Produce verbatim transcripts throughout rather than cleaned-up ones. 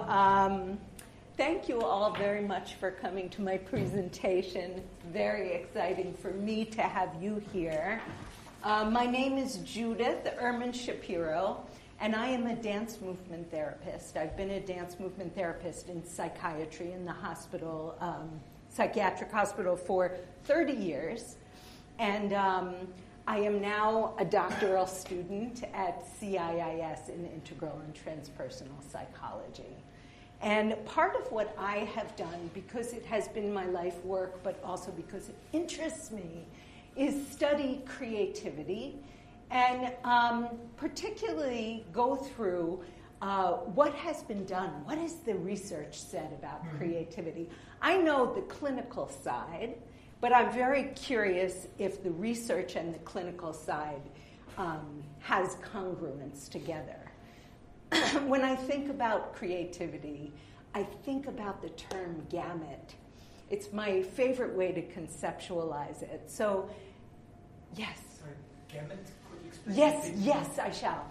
um, thank you all very much for coming to my presentation. It's very exciting for me to have you here. Uh, my name is Judith Ehrman Shapiro, and I am a dance movement therapist. I've been a dance movement therapist in psychiatry in the hospital, um, psychiatric hospital for thirty years. And um, I am now a doctoral student at C I I S in integral and transpersonal psychology. And part of what I have done, because it has been my life work, but also because it interests me, is study creativity and um, particularly go through uh, what has been done. What has the research said about mm-hmm. creativity? I know the clinical side, but I'm very curious if the research and the clinical side um, has congruence together. When I think about creativity, I think about the term gamut. It's my favorite way to conceptualize it. So, yes. Sorry, gamut? Could you explain? Yes, yes, I shall.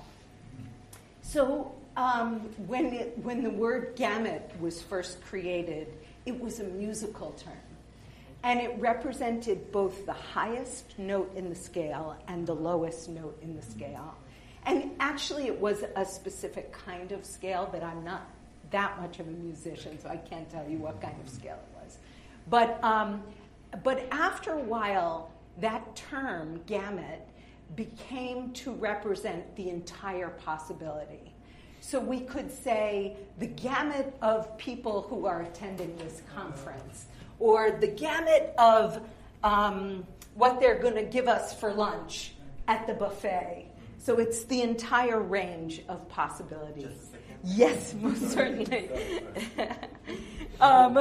So, um, when it, when the word gamut was first created, it was a musical term. And it represented both the highest note in the scale and the lowest note in the scale. And actually, it was a specific kind of scale, but I'm not that much of a musician, so I can't tell you what kind of scale it was. But, um, but after a while, that term, gamut, became to represent the entire possibility. So we could say the gamut of people who are attending this conference, or the gamut of um, what they're going to give us for lunch at the buffet. So it's the entire range of possibilities. Yes, most certainly. um,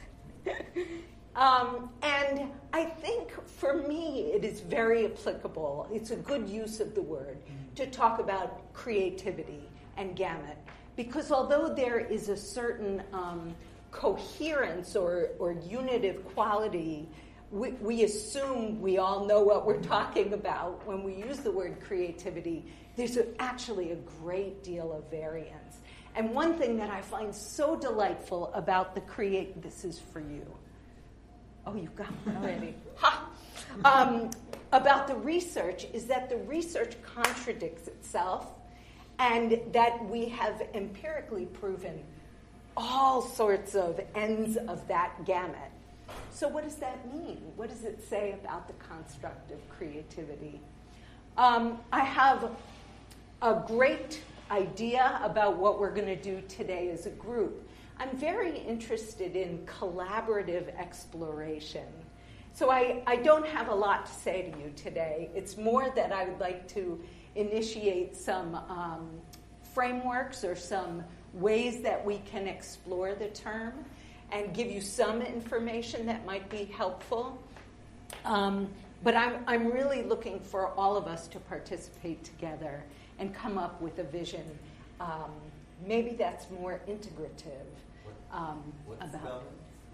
um, and I think for me it is very applicable. It's a good use of the word to talk about creativity and gamut. Because although there is a certain um, coherence or, or unitive quality, we, we assume we all know what we're talking about when we use the word creativity. There's a, actually a great deal of variance. And one thing that I find so delightful about the create, this is for you. Oh, you've got one already. Ha! Um, about the research is that the research contradicts itself, and that we have empirically proven all sorts of ends of that gamut. So what does that mean? What does it say about the construct of creativity? Um, I have a great idea about what we're going to do today as a group. I'm very interested in collaborative exploration. So I, I don't have a lot to say to you today. It's more that I would like to initiate some um, frameworks or some ways that we can explore the term and give you some information that might be helpful. Um, but I'm, I'm really looking for all of us to participate together and come up with a vision. Um, maybe that's more integrative um, about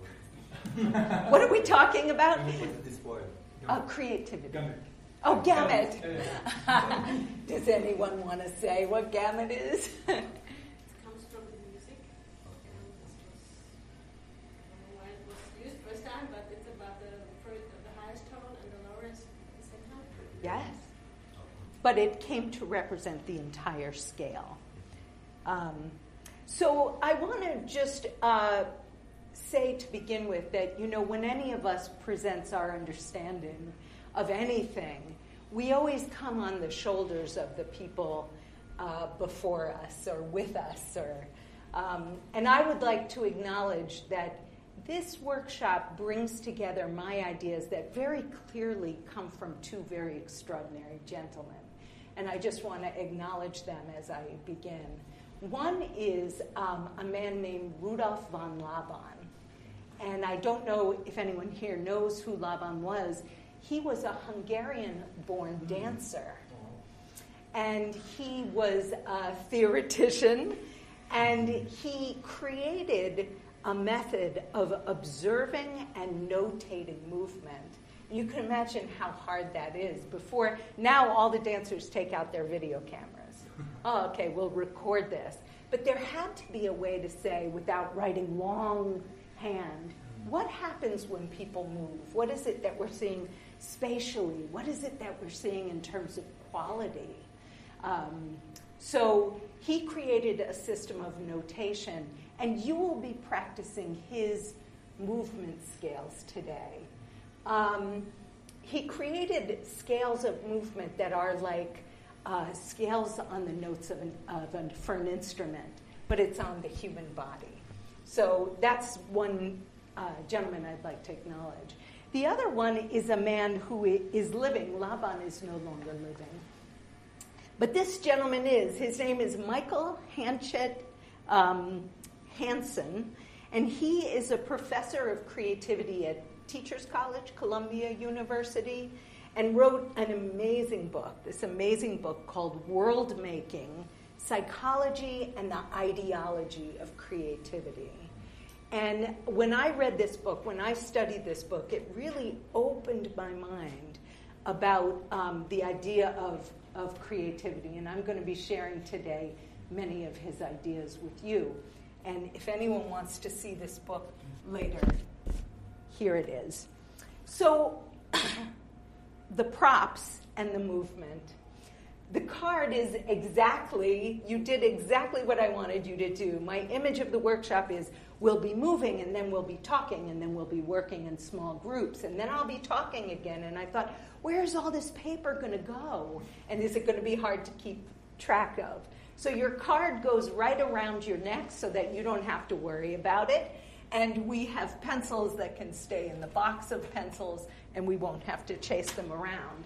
it. What are we talking about? What's this word? Uh, creativity. Gamut. Oh, gamut. Does anyone want to say what gamut is? It comes from the music. And this was, I don't know why it was used first time, but it's about the, first, the highest tone and the lowest second tone. Yes. But it came to represent the entire scale. Um, so I want to just uh, say to begin with that, you know, when any of us presents our understanding of anything, we always come on the shoulders of the people uh, before us or with us. Or, um, and I would like to acknowledge that this workshop brings together my ideas that very clearly come from two very extraordinary gentlemen. And I just want to acknowledge them as I begin. One is um, a man named Rudolf von Laban. And I don't know if anyone here knows who Laban was. He was a Hungarian-born dancer. And he was a theoretician. And he created a method of observing and notating movement. You can imagine how hard that is. Before, now all the dancers take out their video cameras. oh, okay, we'll record this. But there had to be a way to say, without writing longhand, what happens when people move? What is it that we're seeing spatially? What is it that we're seeing in terms of quality? Um, so he created a system of notation, and you will be practicing his movement scales today. Um, he created scales of movement that are like uh, scales on the notes of an, of an, for an instrument, but it's on the human body. So that's one uh, gentleman I'd like to acknowledge. The other one is a man who is living. Laban is no longer living. But this gentleman is. His name is Michael Hanchet um, Hansen, and he is a professor of creativity at Teachers College, Columbia University, and wrote an amazing book, this amazing book called World Making, Psychology and the Ideology of Creativity. And when I read this book, when I studied this book, it really opened my mind about um, the idea of, of creativity. And I'm going to be sharing today many of his ideas with you. And if anyone wants to see this book later, here it is. So the props and the movement. The card is exactly, you did exactly what I wanted you to do. My image of the workshop is we'll be moving, and then we'll be talking, and then we'll be working in small groups, and then I'll be talking again. And I thought, where's all this paper going to go? And is it going to be hard to keep track of? So your card goes right around your neck so that you don't have to worry about it. And we have pencils that can stay in the box of pencils, and we won't have to chase them around.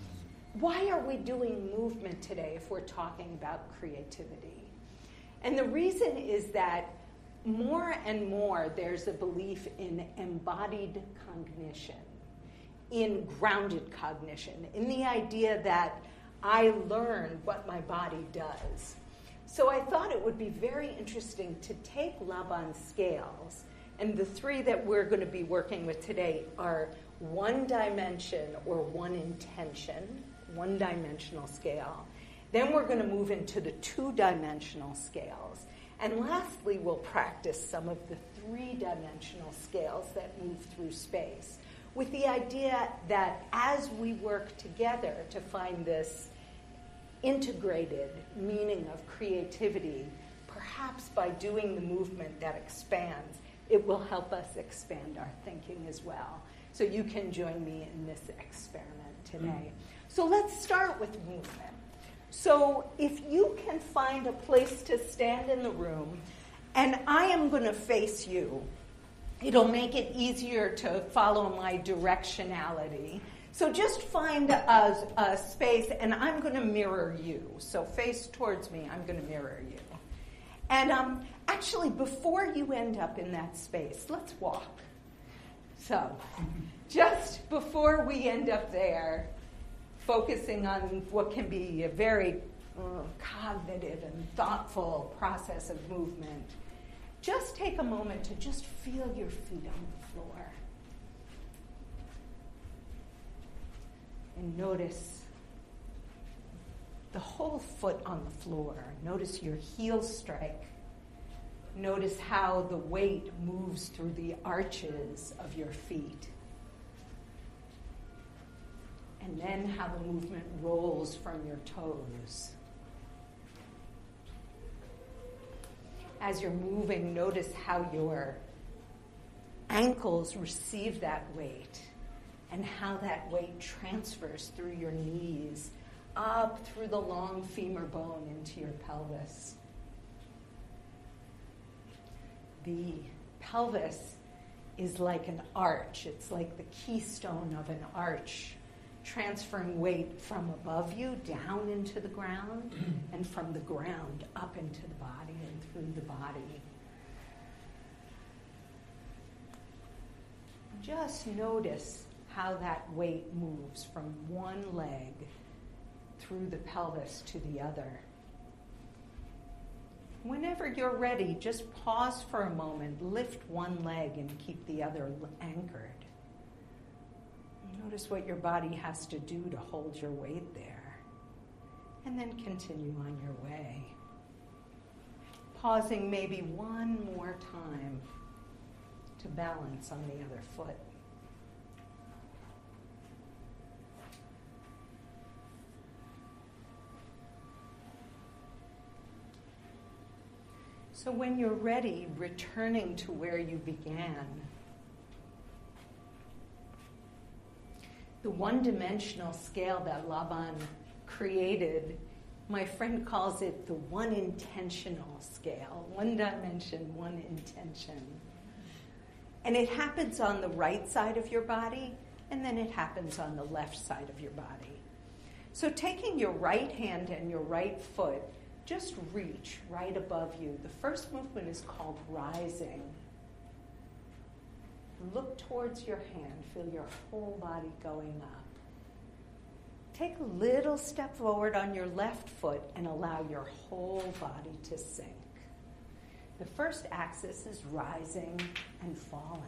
Why are we doing movement today if we're talking about creativity? And the reason is that more and more there's a belief in embodied cognition, in grounded cognition, in the idea that I learn what my body does. So I thought it would be very interesting to take Laban's scales, and the three that we're going to be working with today are one dimension or one intention, one-dimensional scale. Then we're going to move into the two-dimensional scales. And lastly, we'll practice some of the three-dimensional scales that move through space, with the idea that as we work together to find this integrated meaning of creativity, perhaps by doing the movement that expands, it will help us expand our thinking as well. So you can join me in this experiment today. So let's start with movement. So if you can find a place to stand in the room, and I am going to face you, it'll make it easier to follow my directionality. So just find a, a space, and I'm going to mirror you. So face towards me, I'm going to mirror you. And um, actually, before you end up in that space, let's walk. So just before we end up there, focusing on what can be a very uh, cognitive and thoughtful process of movement, just take a moment to just feel your feet on the floor. And notice the whole foot on the floor. Notice your heels strike. Notice how the weight moves through the arches of your feet. And then how the movement rolls from your toes. As you're moving, notice how your ankles receive that weight and how that weight transfers through your knees, up through the long femur bone into your pelvis. The pelvis is like an arch. It's like the keystone of an arch, transferring weight from above you down into the ground and from the ground up into the body and through the body. Just notice how that weight moves from one leg through the pelvis to the other. Whenever you're ready, just pause for a moment, lift one leg and keep the other anchored. Notice what your body has to do to hold your weight there. And then continue on your way. Pausing maybe one more time to balance on the other foot. So when you're ready, returning to where you began. The one-dimensional scale that Laban created, my friend calls it the one-intentional scale. One dimension, one intention. And it happens on the right side of your body, and then it happens on the left side of your body. So taking your right hand and your right foot, just reach right above you. The first movement is called rising. Look towards your hand. Feel your whole body going up. Take a little step forward on your left foot and allow your whole body to sink. The first axis is rising and falling.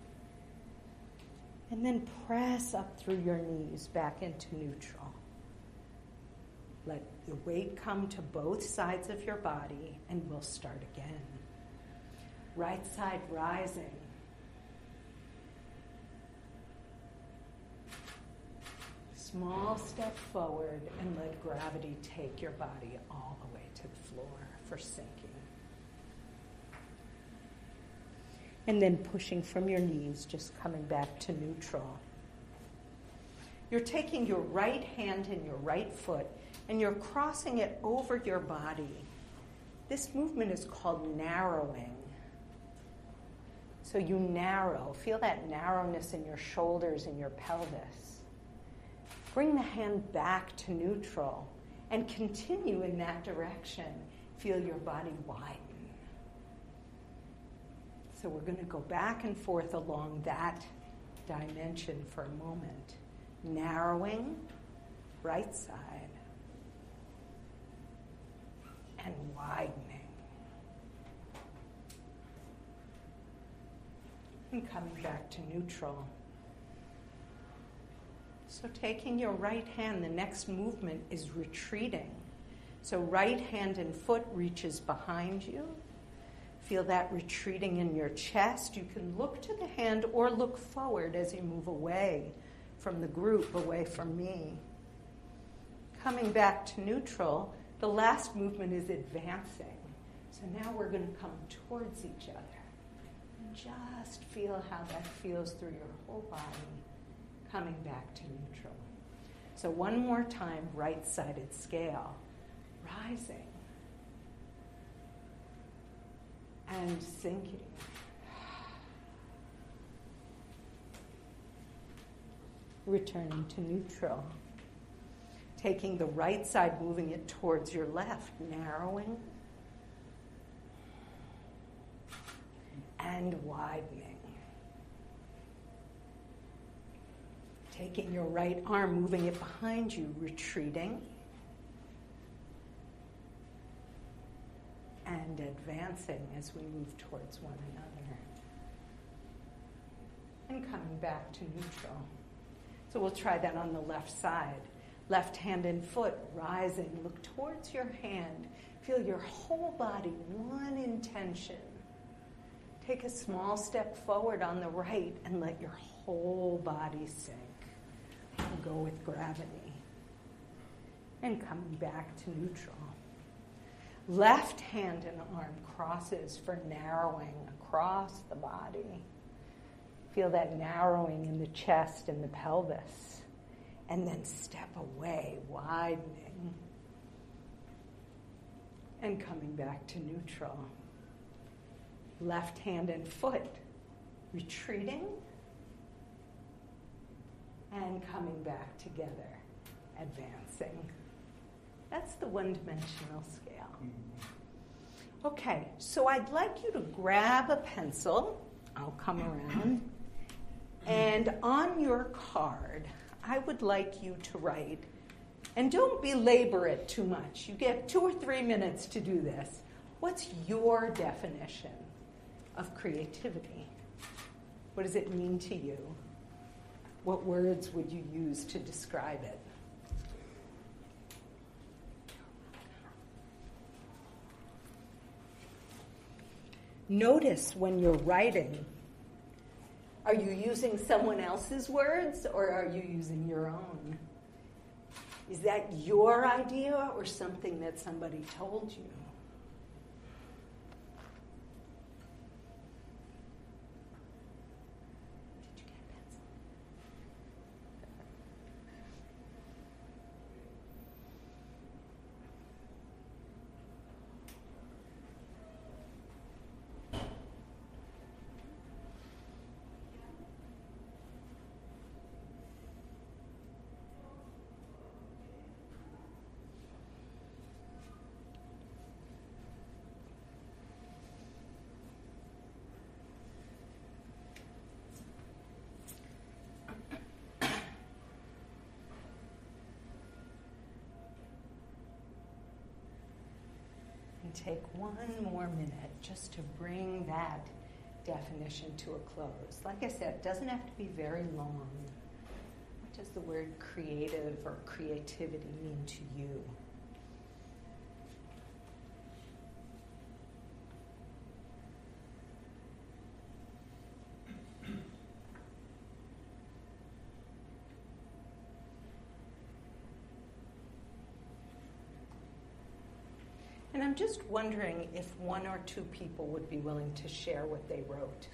And then press up through your knees back into neutral. Let the weight come to both sides of your body, and we'll start again. Right side rising. Small step forward and let gravity take your body all the way to the floor for sinking. And then pushing from your knees, just coming back to neutral. You're taking your right hand and your right foot and you're crossing it over your body. This movement is called narrowing. So you narrow. Feel that narrowness in your shoulders and your pelvis. Bring the hand back to neutral and continue in that direction. Feel your body widen. So we're going to go back and forth along that dimension for a moment. Narrowing, right side, and widening. And coming back to neutral. So taking your right hand, the next movement is retreating. So right hand and foot reaches behind you. Feel that retreating in your chest. You can look to the hand or look forward as you move away from the group, away from me. Coming back to neutral, the last movement is advancing. So now we're going to come towards each other. And just feel how that feels through your whole body, coming back to neutral. So one more time, right-sided scale. Rising. And sinking. Returning to neutral. Taking the right side, moving it towards your left, narrowing. And widening. Taking your right arm, moving it behind you, retreating. And advancing as we move towards one another. And coming back to neutral. So we'll try that on the left side. Left hand and foot rising. Look towards your hand. Feel your whole body, one intention. Take a small step forward on the right and let your whole body sink. And go with gravity. And coming back to neutral. Left hand and arm crosses for narrowing across the body. Feel that narrowing in the chest and the pelvis. And then step away, widening. And coming back to neutral. Left hand and foot retreating. And coming back together, advancing. That's the one-dimensional scale. Okay, so I'd like you to grab a pencil. I'll come around. And on your card, I would like you to write, and don't belabor it too much. You get two or three minutes to do this. What's your definition of creativity? What does it mean to you? What words would you use to describe it? notice when you're writing, are you using someone else's words or are you using your own? Is that your idea or something that somebody told you? Take one more minute just to bring that definition to a close. Like I said, it doesn't have to be very long. What does the word creative or creativity mean to you? And I'm just wondering if one or two people would be willing to share what they wrote.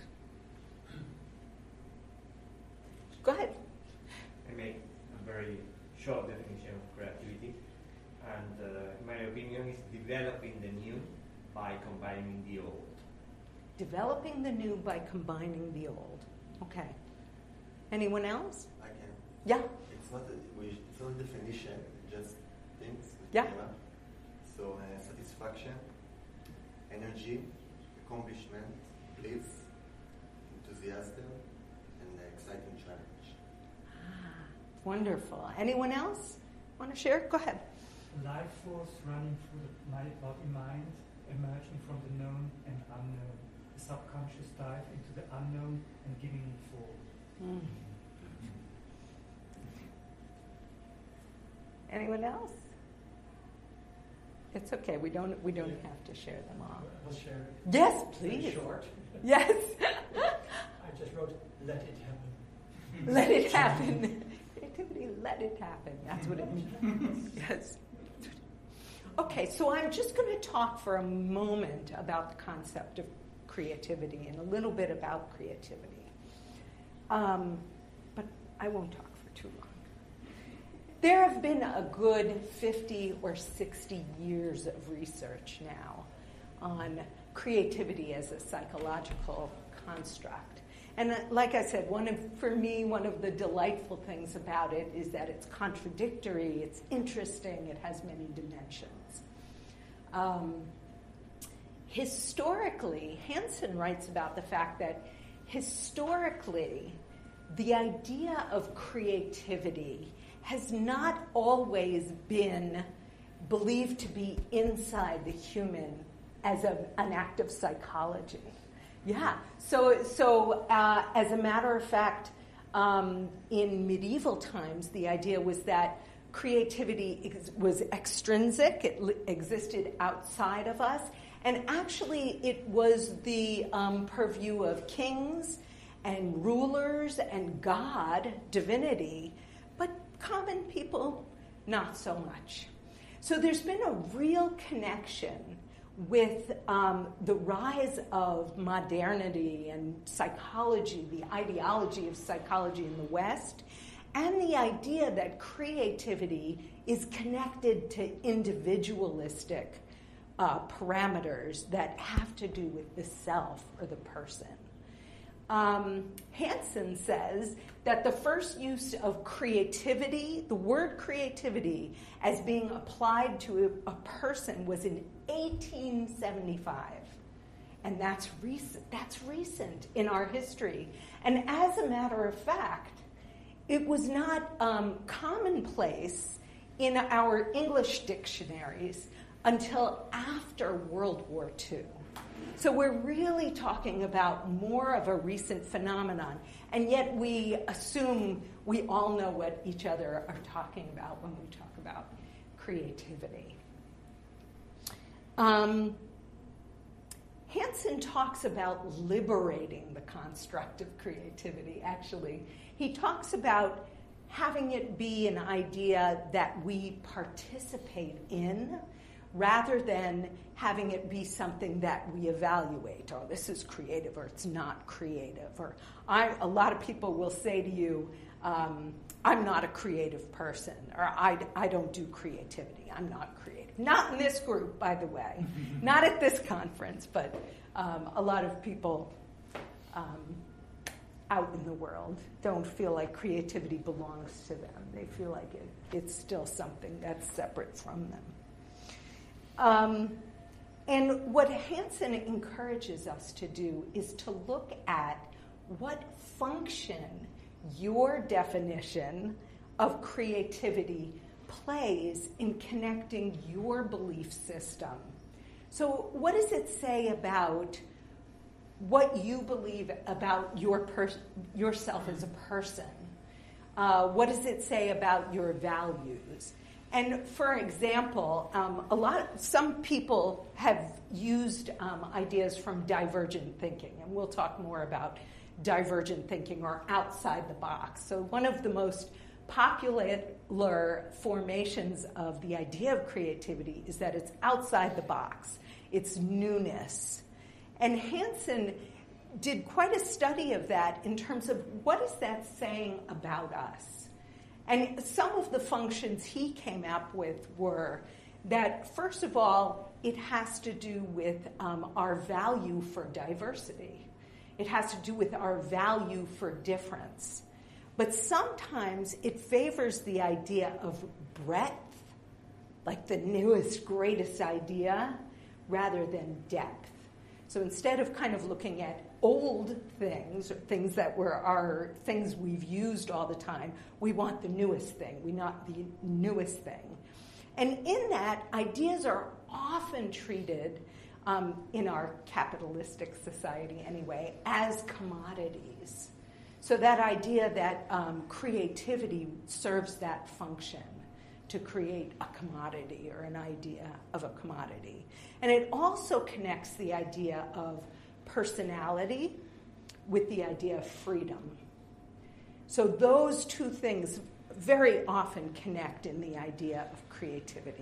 Go ahead. I make a very short definition of creativity. And uh, in my opinion, is developing the new by combining the old. Developing the new by combining the old. Okay. Anyone else? I can. Yeah. It's not a, we, it's not a definition, just things. Yeah. So uh, satisfaction, energy, accomplishment, bliss, enthusiasm, and uh, exciting challenge. Ah, wonderful. Anyone else want to share? Go ahead. Life force running through the my body mind, emerging from the known and unknown. The subconscious dive into the unknown and giving it form. Mm. Anyone else? It's okay. We don't. We don't have to share them all. I'll share it. Yes, Very please. short. Yes. I just wrote, "Let it happen." Let it happen. Creativity. Let it happen. That's what it means. Yes. Okay. So I'm just going to talk for a moment about the concept of creativity and a little bit about creativity. Um, but I won't talk for too long. There have been a good fifty or sixty years of research now on creativity as a psychological construct. And like I said, one of, for me, one of the delightful things about it is that it's contradictory, it's interesting, it has many dimensions. Um, historically, Hansen writes about the fact that historically, the idea of creativity has not always been believed to be inside the human as a, an act of psychology. Yeah, so so uh, as a matter of fact, um, in medieval times, the idea was that creativity ex- was extrinsic, it li- existed outside of us, and actually it was the um, purview of kings and rulers and God, divinity, but common people, not so much. So there's been a real connection with um, the rise of modernity and psychology, the ideology of psychology in the West, and the idea that creativity is connected to individualistic uh, parameters that have to do with the self or the person. Um, Hansen says that the first use of creativity, the word creativity, as being applied to a, a person was in eighteen seventy-five. And that's recent, that's recent in our history. And as a matter of fact, it was not um, commonplace in our English dictionaries until after World War Two. So we're really talking about more of a recent phenomenon, and yet we assume we all know what each other are talking about when we talk about creativity. Um, Hansen talks about liberating the construct of creativity, actually. He talks about having it be an idea that we participate in rather than having it be something that we evaluate. Oh, this is creative or it's not creative. Or I, a lot of people will say to you, um, I'm not a creative person, or I, I don't do creativity. I'm not creative. Not in this group, by the way. Not at this conference, but um, a lot of people um, out in the world don't feel like creativity belongs to them. They feel like it, it's still something that's separate from them. Um, and what Hansen encourages us to do is to look at what function your definition of creativity plays in connecting your belief system. So what does it say about what you believe about your pers- yourself as a person? Uh, what does it say about your values? And for example, um, a lot, some people have used um, ideas from divergent thinking, and we'll talk more about divergent thinking or outside the box. So one of the most popular formations of the idea of creativity is that it's outside the box. It's newness. And Hansen did quite a study of that in terms of what is that saying about us? And some of the functions he came up with were that, first of all, it has to do with um, our value for diversity. It has to do with our value for difference. But sometimes it favors the idea of breadth, like the newest, greatest idea, rather than depth. So instead of kind of looking at old things, or things that were our things we've used all the time, we want the newest thing. We want the newest thing. And in that, ideas are often treated, um, in our capitalistic society anyway, as commodities. So that idea that um, creativity serves that function, to create a commodity or an idea of a commodity. And it also connects the idea of personality with the idea of freedom. So those two things very often connect in the idea of creativity.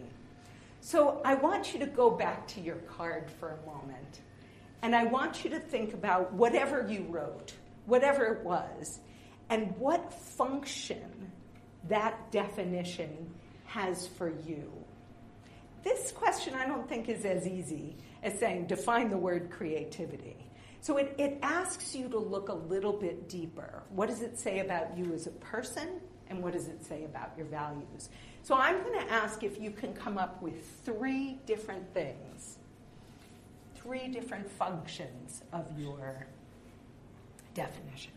So I want you to go back to your card for a moment, and I want you to think about whatever you wrote, whatever it was, and what function that definition has for you. This question I don't think is as easy as saying define the word creativity. So it, it asks you to look a little bit deeper. What does it say about you as a person, and what does it say about your values? So I'm going to ask if you can come up with three different things, three different functions of your definition.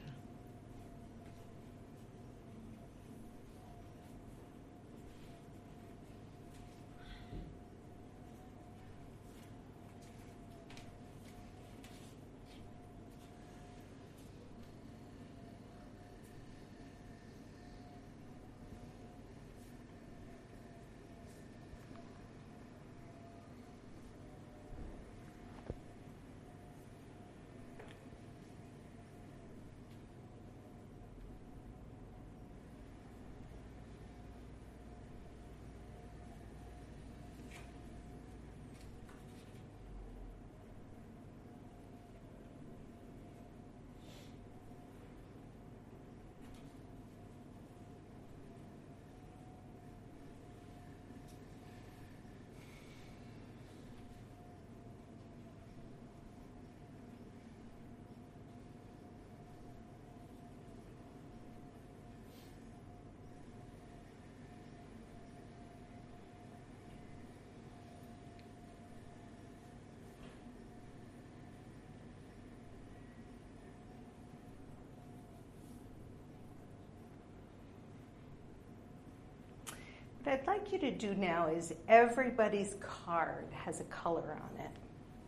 What I'd like you to do now is everybody's card has a color on it.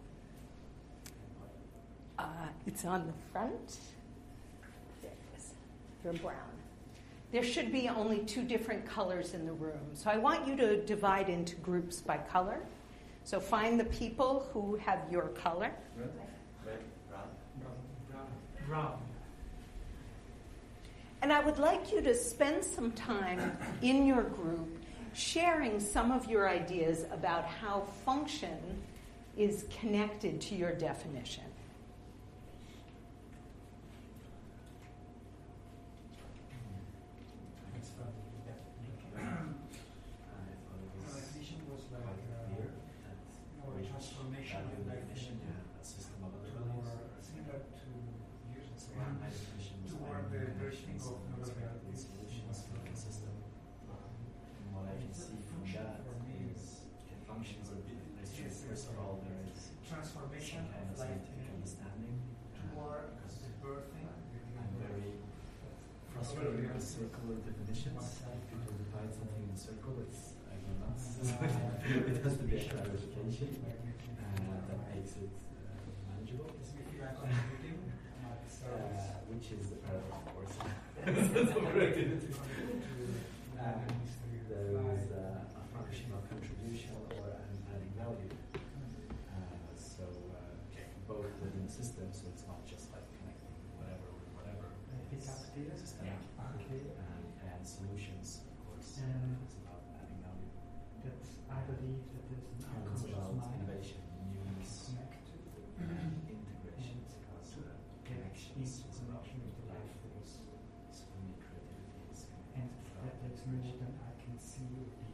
Uh, it's on the front. There it is. They're brown. There should be only two different colors in the room. So I want you to divide into groups by color. So find the people who have your color. Red, red, brown, Brown. Brown. And I would like you to spend some time in your group sharing some of your ideas about how function is connected to your definition. Definition was like uh, or transformation of like a system of more similar to toward the version of neural solutions for the system. And what I can see from that is the functions of different. First of all, there is transformation some kind of of like scientific understanding. toward Because the birthing. I'm very frustrated with circular definitions. If people divide something in a circle, it's I go nuts. It has to be a clarification uh, that makes it uh, manageable. Uh, which is the part, of course. uh, there is uh, a functional contribution or an adding value. Uh, so uh, both within the system, so it's not just like connecting whatever with whatever. Pick up here. Systemic. Okay. And, and solutions, of course. And it's about adding value. That I believe that there's an And it's unconscious about mind innovation, newness, connected. integration, because uh, connections is about life force. So for me, creativity is And that there's more than I can see or be.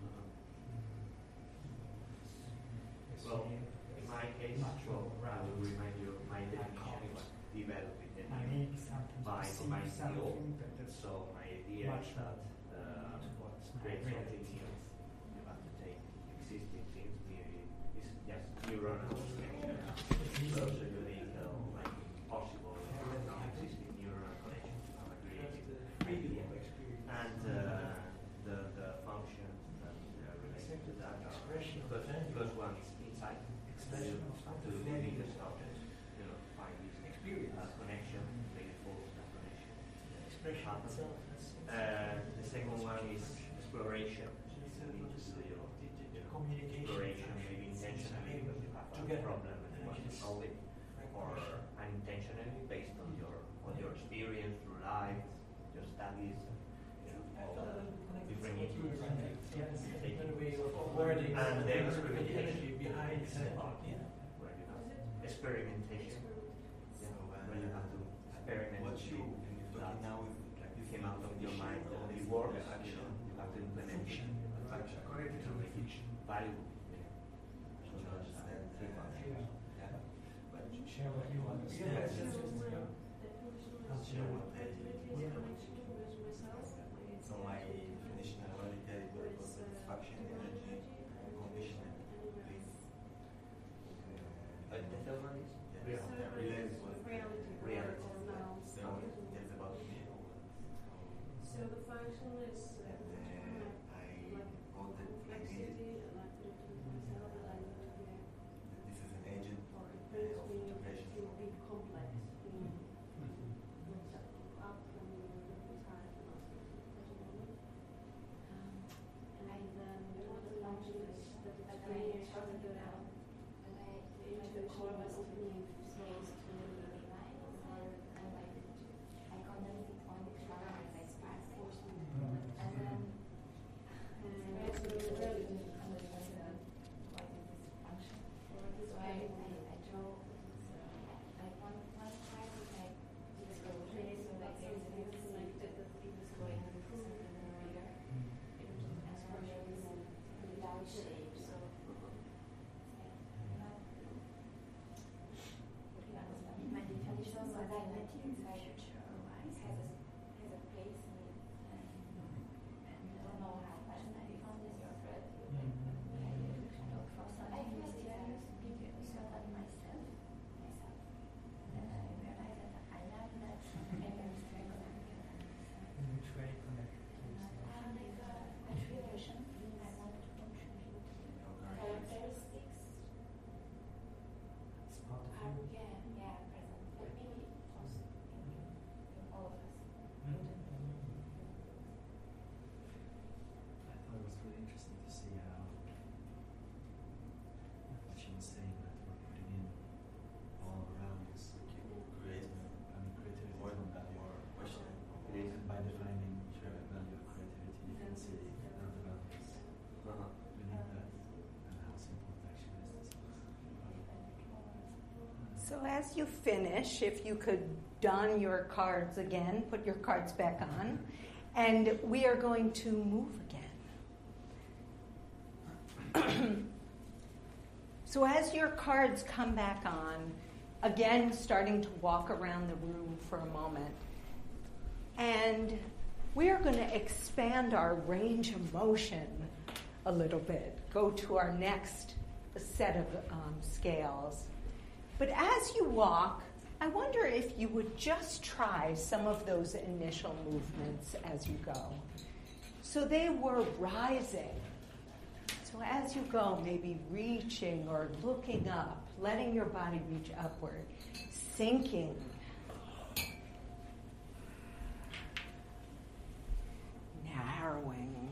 Well, in my case, well, I will remind you of my definition was developing the I new need something by to see combining the old. something that that's So my idea much is that uh, towards my create something reality. new. You have to take existing things, maybe it's just neuronal connection. So so you make uh, like possible non-existing neuronal connections to have a creative idea. And uh, the the functions that uh, relate to that are Expression of first, value. first one is insight. Expression to, of to value. really start, you know, find this Experience. uh, connection, reinforce that connection. Expression Happen. itself. Uh, the second one is exploration. You need to do your, you know, Communication. exploration, maybe intentionally because you have a Together. problem and you want to solve it, or unintentionally based on your on your experience through life, your studies, you know, all the different inputs. Wording And then the experimentation. energy behind It's it. about, you know, where you have experimentation, you know, where you have to experiment What to you, see and you're that talking now with like you came out of your mind and it works, you know, you have to implement it. Function. Connected to the fiction. Valuable, you know. So To that's uh, understand three that. functions. Yeah. But Share what you understand. Yeah, Yes, it's yes, just, yes, I'll share what I Yeah. So my definition, I already tell you what it was satisfaction, energy, and conditioning. Please. But the third one is? Yeah. Yeah. Realize what Reality. Reality. so that's about me. So the function is uh, And uh, I like wrote that I needed complexity, and I put it to myself, and I know that that this is an agent or it uh, brings of me integration. to be complex. You know, looks up up and looks high and also um, and then the function is that it's bringing each other down into a sort of opening space to force me. And then and so really My definition of identity in the future has a, has a place in it. And, and I don't know how much I found this thread. I look for something mysterious, bigger than myself. myself. And then I realized that I love that I am very connected. Which way connected to yourself? I have like a contribution. I want to contribute characteristics. It's part of Um, you. yeah, yeah, present. But maybe also. So as you finish, if you could don your cards again, put your cards back on, and we are going to move again. So as your cards come back on, again starting to walk around the room for a moment, and we are going to expand our range of motion a little bit, go to our next set of um, scales. But as you walk, I wonder if you would just try some of those initial movements as you go. So they were rising. So as you go, maybe reaching or looking up, letting your body reach upward, sinking, narrowing,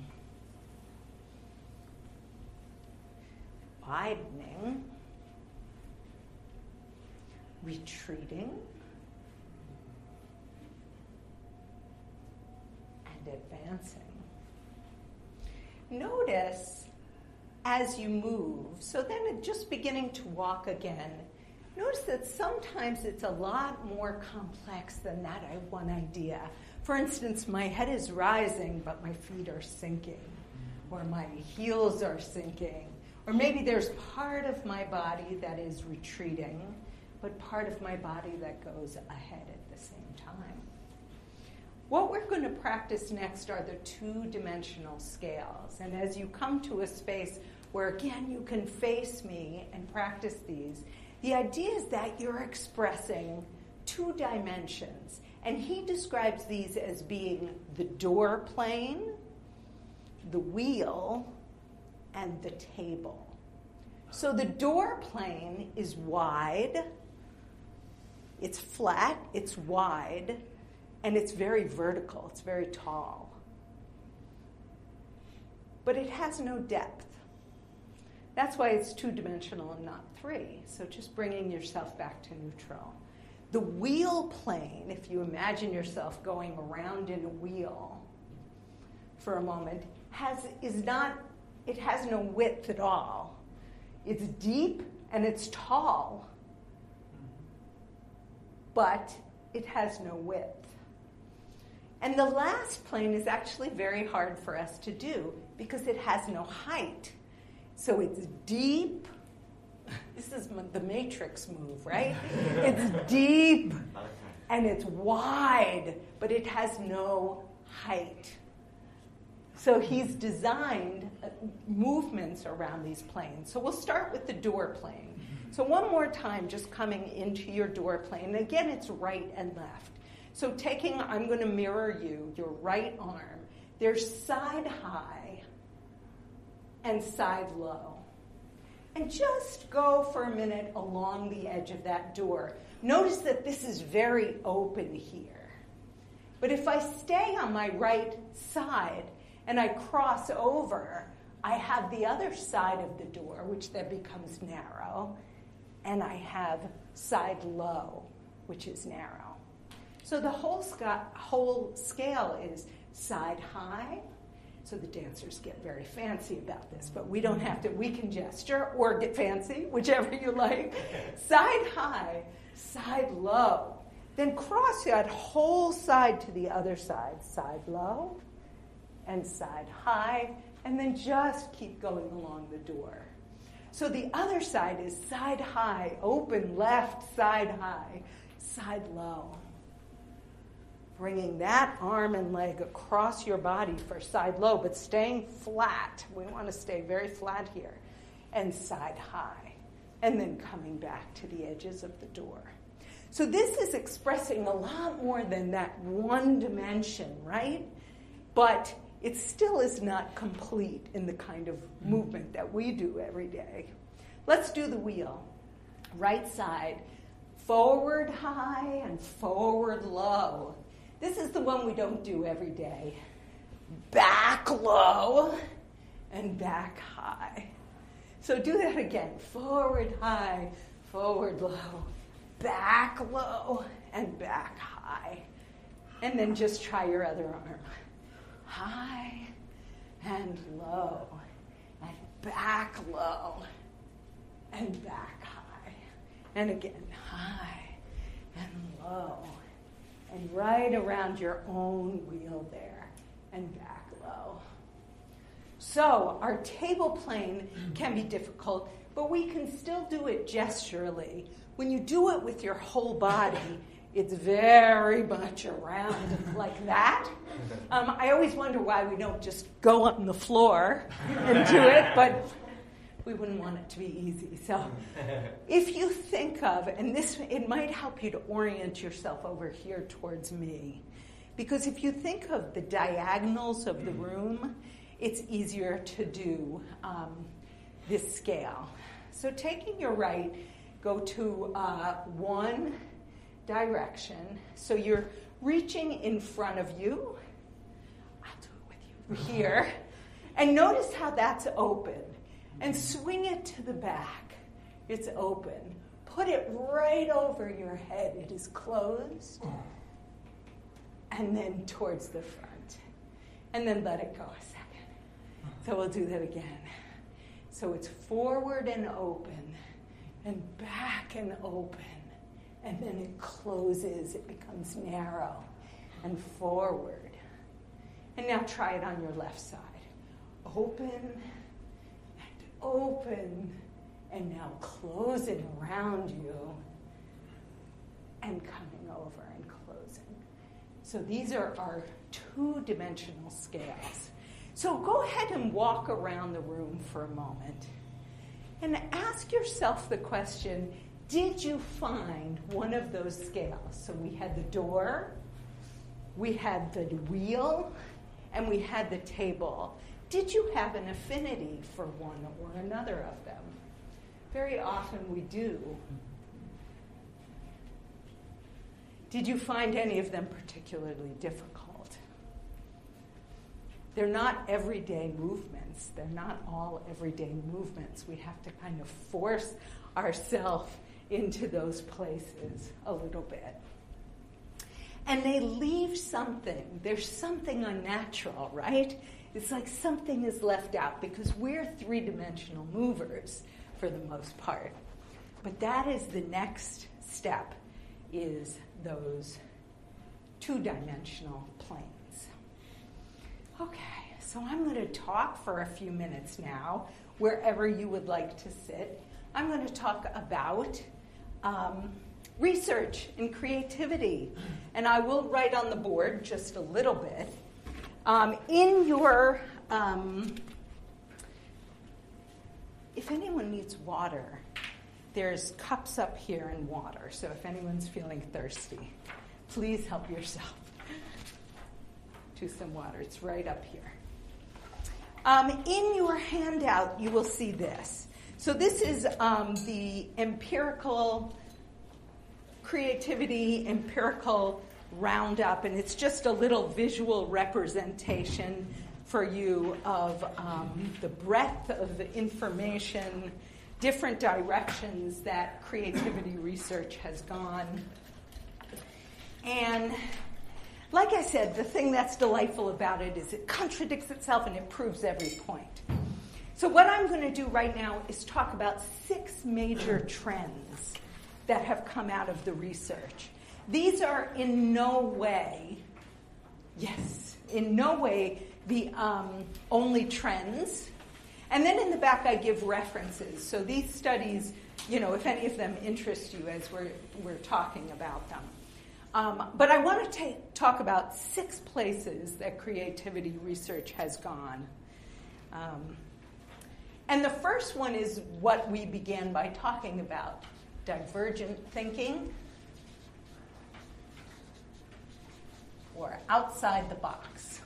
widening, retreating, and advancing. Notice as you move, so then just beginning to walk again, notice that sometimes it's a lot more complex than that one idea. For instance, my head is rising, but my feet are sinking, or my heels are sinking, or maybe there's part of my body that is retreating, but part of my body that goes ahead at the same time. What we're going to practice next are the two-dimensional scales. And as you come to a space where, again, you can face me and practice these, the idea is that you're expressing two dimensions. And he describes these as being the door plane, the wheel, and the table. So the door plane is wide, it's flat, it's wide, and it's very vertical, it's very tall. But it has no depth. That's why it's two-dimensional and not three. So just bringing yourself back to neutral. The wheel plane, if you imagine yourself going around in a wheel for a moment, has is not, it has no width at all. It's deep and it's tall, but it has no width. And the last plane is actually very hard for us to do because it has no height. So it's deep. This is the Matrix move, right? It's deep and it's wide, but it has no height. So he's designed movements around these planes. So we'll start with the door plane. So one more time, just coming into your door plane. And again, it's right and left. So taking, I'm going to mirror you, your right arm. There's side high and side low. And just go for a minute along the edge of that door. Notice that this is very open here. But if I stay on my right side and I cross over, I have the other side of the door, which then becomes narrow, and I have side low, which is narrow. So the whole, sc- whole scale is side high. So the dancers get very fancy about this, but we don't have to. We can gesture or get fancy, whichever you like. Side high, side low. Then cross that whole side to the other side. Side low and side high, and then just keep going along the door. So the other side is side high, open left, side high, side low. Bringing that arm and leg across your body for side low, but staying flat. We want to stay very flat here. And side high. And then coming back to the edges of the door. So this is expressing a lot more than that one dimension, right? But it still is not complete in the kind of movement that we do every day. Let's do the wheel. Right side, forward high and forward low. This is the one we don't do every day. Back low and back high. So do that again. Forward high, forward low, back low, and back high. And then just try your other arm. High and low, and back low, and back high. And again, high and low. And right around your own wheel there. And back low. So our table plane can be difficult, but we can still do it gesturally. When you do it with your whole body, it's very much around like that. Um, I always wonder why we don't just go on the floor and do it, but we wouldn't want it to be easy. So if you think of, and this, it might help you to orient yourself over here towards me, because if you think of the diagonals of the room, it's easier to do um, this scale. So taking your right, go to uh, one direction. So you're reaching in front of you. I'll do it with you here. And notice how that's open. And swing it to the back. It's open. Put it right over your head. It is closed. And then towards the front. And then let it go a second. So we'll do that again. So it's forward and open. And back and open. And then it closes, it becomes narrow and forward. And now try it on your left side. Open and open, and now closing around you and coming over and closing. So these are our two-dimensional scales. So go ahead and walk around the room for a moment and ask yourself the question, did you find one of those scales? So we had the door, we had the wheel, and we had the table. Did you have an affinity for one or another of them? Very often we do. Did you find any of them particularly difficult? They're not everyday movements. They're not all everyday movements. We have to kind of force ourselves into those places a little bit. And they leave something. There's something unnatural, right? It's like something is left out because we're three-dimensional movers for the most part. But that is the next step, is those two-dimensional planes. Okay, so I'm going to talk for a few minutes now, wherever you would like to sit. I'm going to talk about um, research and creativity. And I will write on the board just a little bit. Um, in your, um, if anyone needs water, there's cups up here and water. So if anyone's feeling thirsty, please help yourself to some water. It's right up here. Um, in your handout, you will see this. So this is um, the empirical creativity, empirical roundup, and it's just a little visual representation for you of um, the breadth of the information, different directions that creativity research has gone. And like I said, the thing that's delightful about it is it contradicts itself and it proves every point. So what I'm going to do right now is talk about six major trends that have come out of the research. These are in no way, yes, in no way the um, only trends. And then in the back I give references. So these studies, you know, if any of them interest you as we're, we're talking about them. Um, but I want to take, talk about six places that creativity research has gone. Um, and the first one is what we began by talking about, divergent thinking, or outside the box.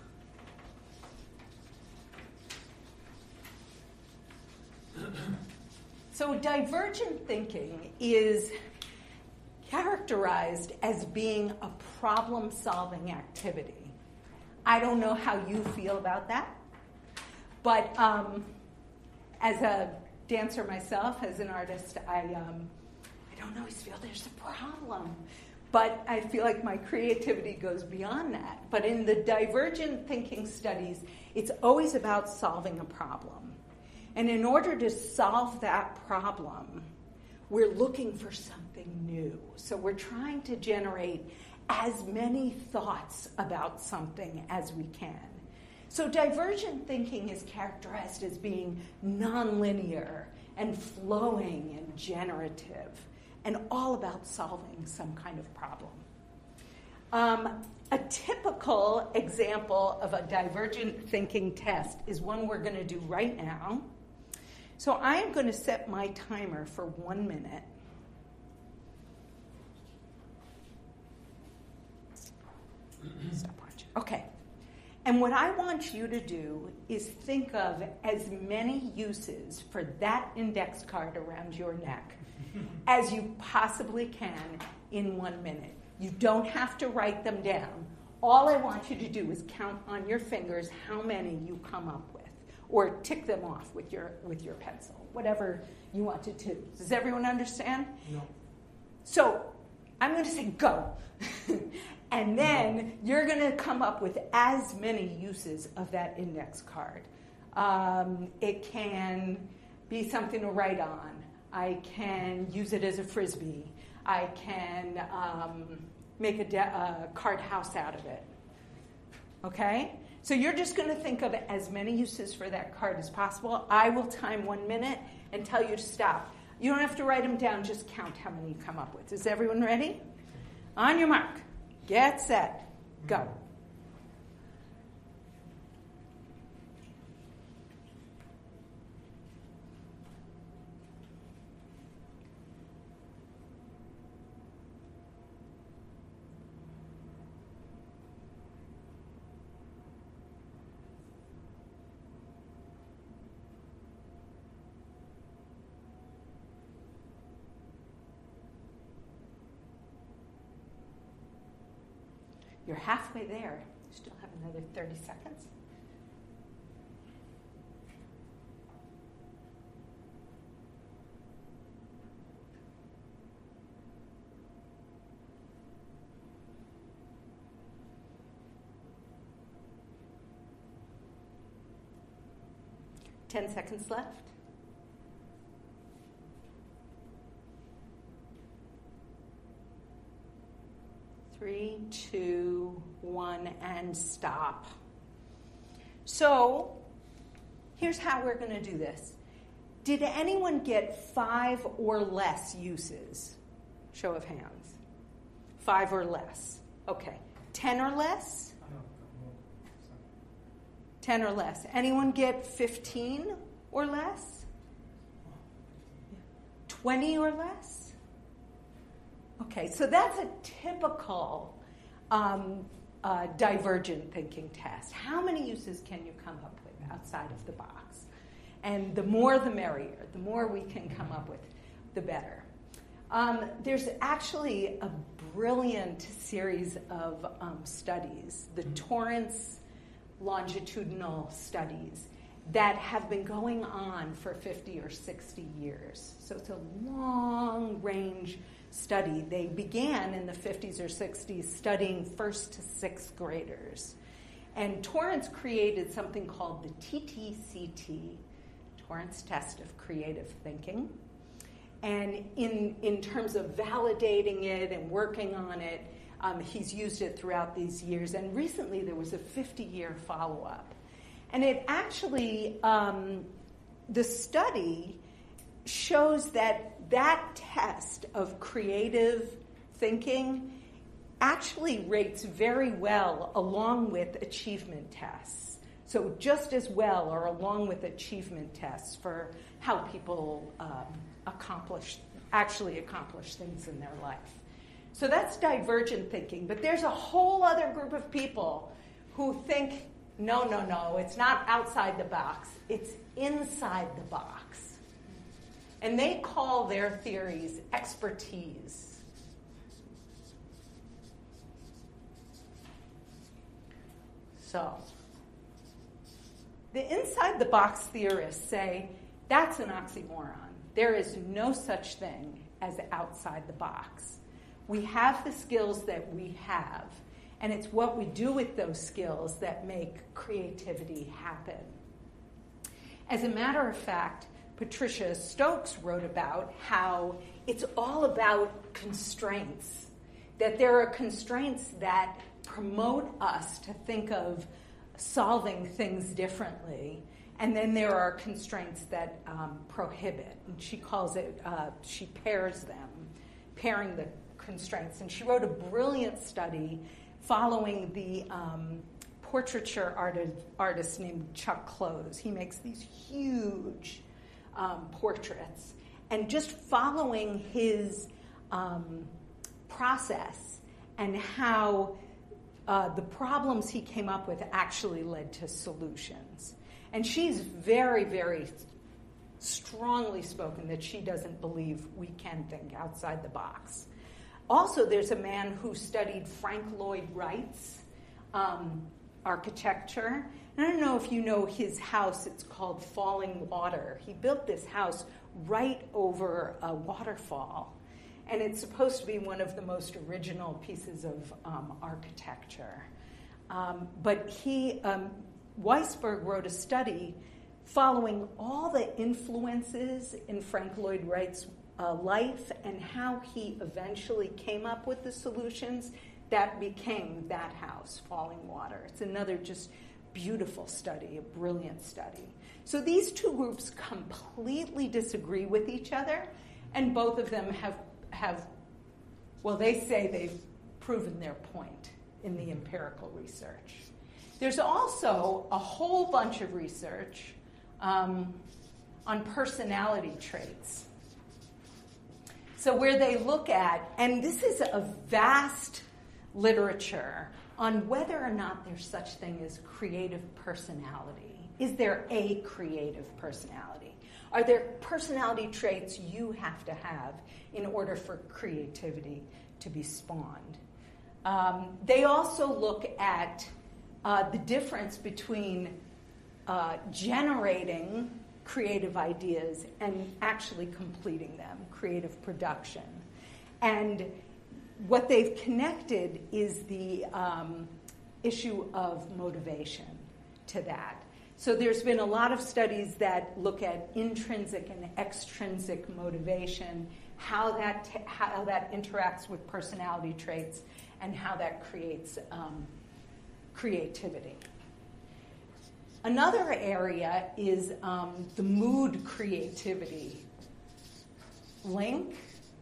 So divergent thinking is characterized as being a problem-solving activity. I don't know how you feel about that, but um, as a dancer myself, as an artist, I um, I don't always feel there's a problem, but I feel like my creativity goes beyond that. But in the divergent thinking studies, it's always about solving a problem. And in order to solve that problem, we're looking for something new. So we're trying to generate as many thoughts about something as we can. So divergent thinking is characterized as being nonlinear and flowing and generative and all about solving some kind of problem. Um, a typical example of a divergent thinking test is one we're going to do right now. So I am going to set my timer for one minute. Stop watching. Okay. And what I want you to do is think of as many uses for that index card around your neck as you possibly can in one minute. You don't have to write them down. All I want you to do is count on your fingers how many you come up with, or tick them off with your with your pencil, whatever you want to do. Does everyone understand? No. So I'm going to say go. And then you're going to come up with as many uses of that index card. Um, it can be something to write on. I can use it as a Frisbee. I can um, make a de- uh, card house out of it. Okay? So you're just going to think of as many uses for that card as possible. I will time one minute and tell you to stop. You don't have to write them down. Just count how many you come up with. Is everyone ready? On your mark. Get set. Go. You're halfway there. You still have another thirty seconds. Ten seconds left. Three, two, one, and stop. So, here's how we're going to do this. Did anyone get five or less uses? Show of hands. Five or less. Okay. Ten or less? No, no. Ten or less. Anyone get fifteen or less? Twenty or less? Okay, so that's a typical um, uh, divergent thinking test. How many uses can you come up with outside of the box? And the more the merrier. The more we can come up with, the better. Um, there's actually a brilliant series of um, studies, the Torrance longitudinal studies, that have been going on for fifty or sixty years. So it's a long-range study. They began in the fifties or sixties studying first to sixth graders. And Torrance created something called the T T C T, Torrance Test of Creative Thinking. And in, in terms of validating it and working on it, um, he's used it throughout these years. And recently there was a fifty-year follow-up. And it actually, um, the study shows that that test of creative thinking actually rates very well along with achievement tests. So just as well or along with achievement tests for how people um, accomplish, actually accomplish things in their life. So that's divergent thinking. But there's a whole other group of people who think, no, no, no, it's not outside the box, it's inside the box. And they call their theories expertise. So, the inside the box theorists say that's an oxymoron. There is no such thing as outside the box. We have the skills that we have, and it's what we do with those skills that make creativity happen. As a matter of fact, Patricia Stokes wrote about how it's all about constraints, that there are constraints that promote us to think of solving things differently, and then there are constraints that um, prohibit. And she calls it, uh, she pairs them, pairing the constraints. And she wrote a brilliant study following the um, portraiture artist, artist named Chuck Close. He makes these huge um, portraits. And just following his um, process and how uh, the problems he came up with actually led to solutions. And she's very, very strongly spoken that she doesn't believe we can think outside the box. Also, there's a man who studied Frank Lloyd Wright's um, architecture. And I don't know if you know his house. It's called Falling Water. He built this house right over a waterfall. And it's supposed to be one of the most original pieces of um, architecture. Um, but he, um, Weisberg wrote a study following all the influences in Frank Lloyd Wright's uh, life and how he eventually came up with the solutions that became that house, Falling Water. It's another just beautiful study, a brilliant study. So these two groups completely disagree with each other, and both of them have, have well, they say they've proven their point in the empirical research. There's also a whole bunch of research um, on personality traits. So where they look at, and this is a vast literature on whether or not there's such thing as creative personality. Is there a creative personality? Are there personality traits you have to have in order for creativity to be spawned? Um, they also look at uh, the difference between uh, generating creative ideas and actually completing them, creative production. And what they've connected is the um, issue of motivation to that. So there's been a lot of studies that look at intrinsic and extrinsic motivation, how that t- how that interacts with personality traits, and how that creates um, creativity. Another area is um, the mood creativity link.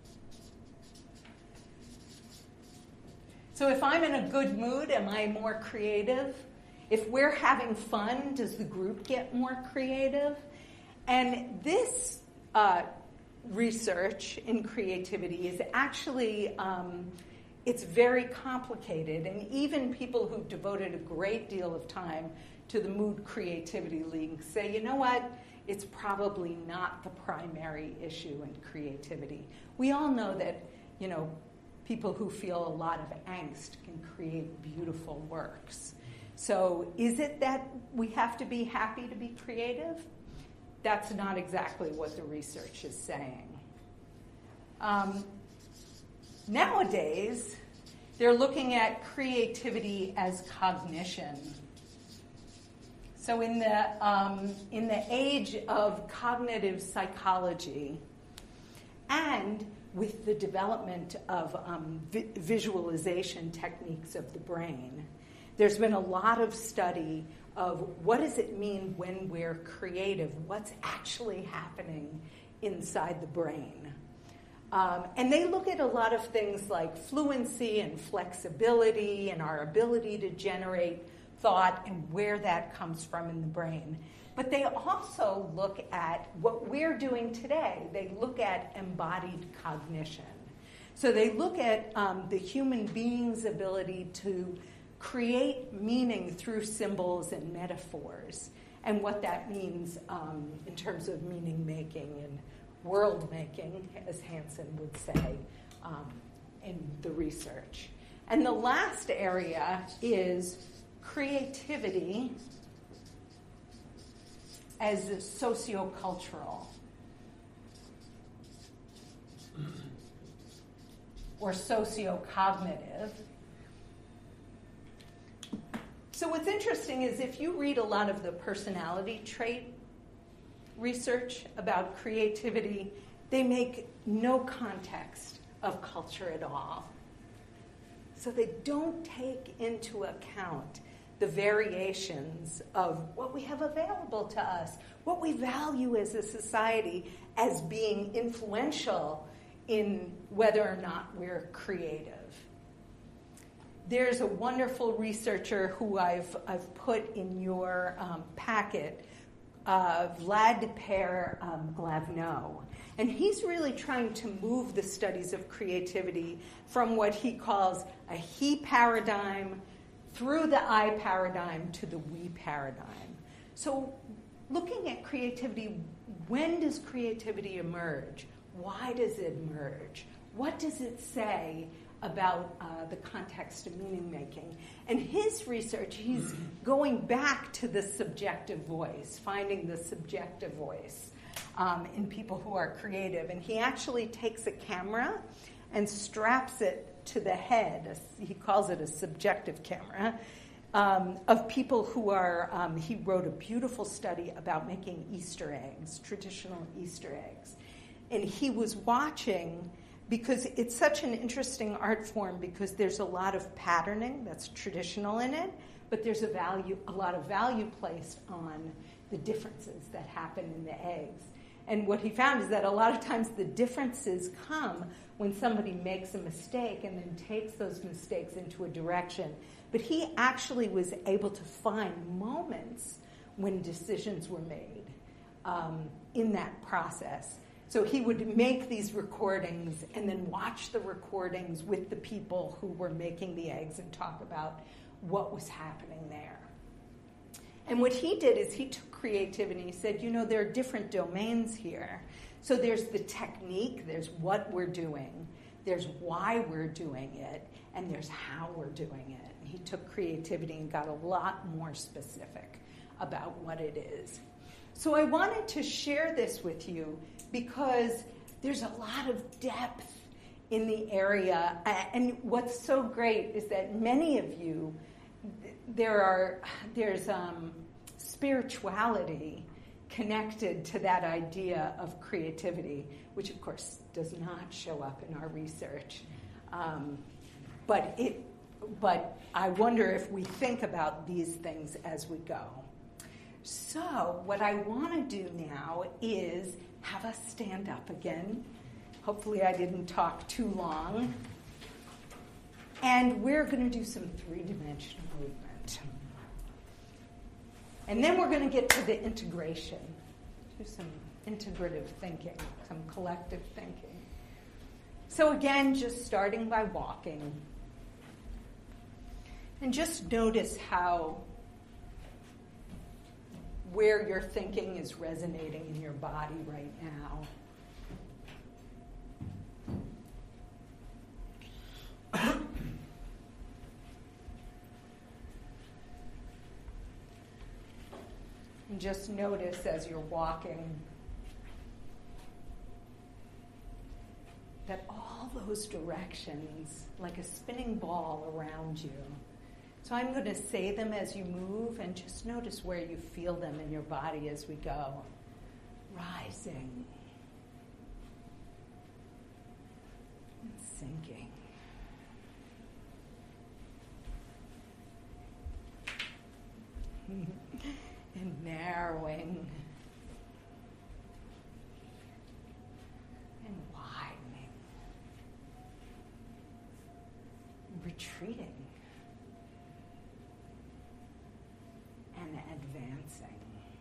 So if I'm in a good mood, am I more creative? If we're having fun, does the group get more creative? And this uh, research in creativity is actually, um, it's very complicated. And even people who've devoted a great deal of time to the mood creativity link say, you know what, it's probably not the primary issue in creativity. We all know that, you know, people who feel a lot of angst can create beautiful works. So is it that we have to be happy to be creative? That's not exactly what the research is saying. Um, nowadays, they're looking at creativity as cognition. So in the, um, in the age of cognitive psychology, and with the development of um, vi- visualization techniques of the brain, there's been a lot of study of what does it mean when we're creative, what's actually happening inside the brain. Um, and they look at a lot of things like fluency and flexibility and our ability to generate thought and where that comes from in the brain. But they also look at what we're doing today. They look at embodied cognition. So they look at um, the human being's ability to create meaning through symbols and metaphors, and what that means um, in terms of meaning making and world making, as Hansen would say um, in the research. And the last area is creativity as sociocultural or sociocognitive. So what's interesting is if you read a lot of the personality trait research about creativity, they make no context of culture at all. So they don't take into account the variations of what we have available to us, what we value as a society as being influential in whether or not we're creative. There's a wonderful researcher who I've, I've put in your um, packet, uh, Vlad Per um, Glavneau. And he's really trying to move the studies of creativity from what he calls a he paradigm through the I paradigm to the we paradigm. So looking at creativity, when does creativity emerge? Why does it emerge? What does it say about uh, the context of meaning making? And his research, he's going back to the subjective voice, finding the subjective voice um, in people who are creative. And he actually takes a camera and straps it to the head, he calls it a subjective camera, um, of people who are, um, he wrote a beautiful study about making Easter eggs, traditional Easter eggs. And he was watching, because it's such an interesting art form, because there's a lot of patterning that's traditional in it, but there's a value, a lot of value placed on the differences that happen in the eggs. And what he found is that a lot of times the differences come when somebody makes a mistake and then takes those mistakes into a direction. But he actually was able to find moments when decisions were made um, in that process. So he would make these recordings and then watch the recordings with the people who were making the eggs and talk about what was happening there. And what he did is he took creativity and he said, you know, there are different domains here. So there's the technique, there's what we're doing, there's why we're doing it, and there's how we're doing it. And he took creativity and got a lot more specific about what it is. So I wanted to share this with you because there's a lot of depth in the area. And what's so great is that many of you, there are, there's um, spirituality connected to that idea of creativity, which of course does not show up in our research. Um, but it, but I wonder if we think about these things as we go. So what I want to do now is have us stand up again. Hopefully I didn't talk too long. And we're going to do some three-dimensional movement. And then we're going to get to the integration, do some integrative thinking, some collective thinking. So again, just starting by walking. And just notice how where your thinking is resonating in your body right now. And just notice as you're walking that all those directions, like a spinning ball around you. So I'm going to say them as you move, and just notice where you feel them in your body as we go. Rising. And sinking. And narrowing. And widening. Retreating. And advancing.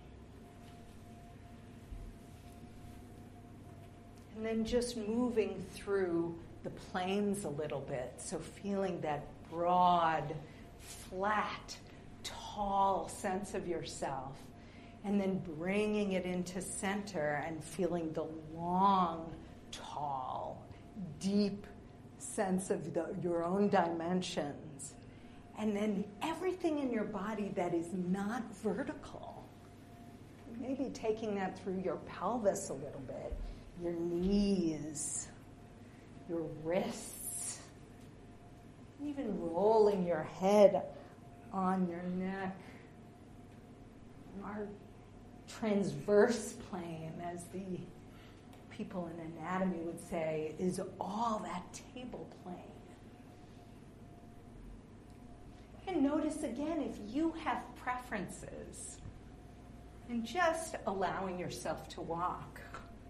And then just moving through the planes a little bit. So feeling that broad, flat, tall sense of yourself. And then bringing it into center and feeling the long, tall, deep sense of the, your own dimensions. And then everything in your body that is not vertical. Maybe taking that through your pelvis a little bit, your knees, your wrists, even rolling your head on your neck. Our transverse plane, as the people in anatomy would say, is all that table plane. And notice again if you have preferences, and just allowing yourself to walk.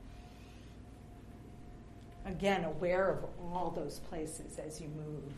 Again, aware of all those places as you move.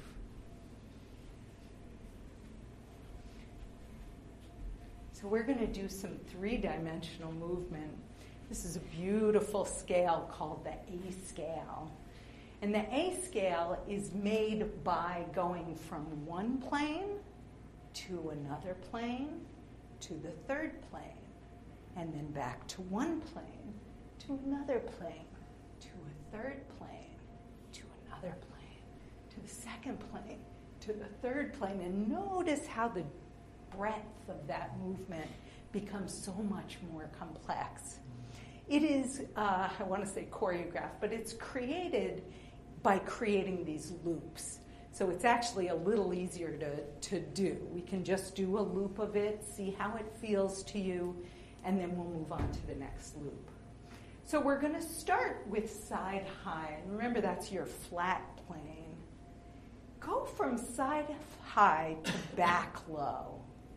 So we're going to do some three-dimensional movement. This is a beautiful scale called the A scale. And the A scale is made by going from one plane to another plane to the third plane, and then back to one plane to another plane to a third plane to another plane to the second plane to the third plane. And notice how the breadth of that movement becomes so much more complex. It is, uh, I want to say choreographed, but it's created by creating these loops. So it's actually a little easier to, to do. We can just do a loop of it, see how it feels to you, and then we'll move on to the next loop. So we're going to start with side high. And remember, that's your flat plane. Go from side high to back low.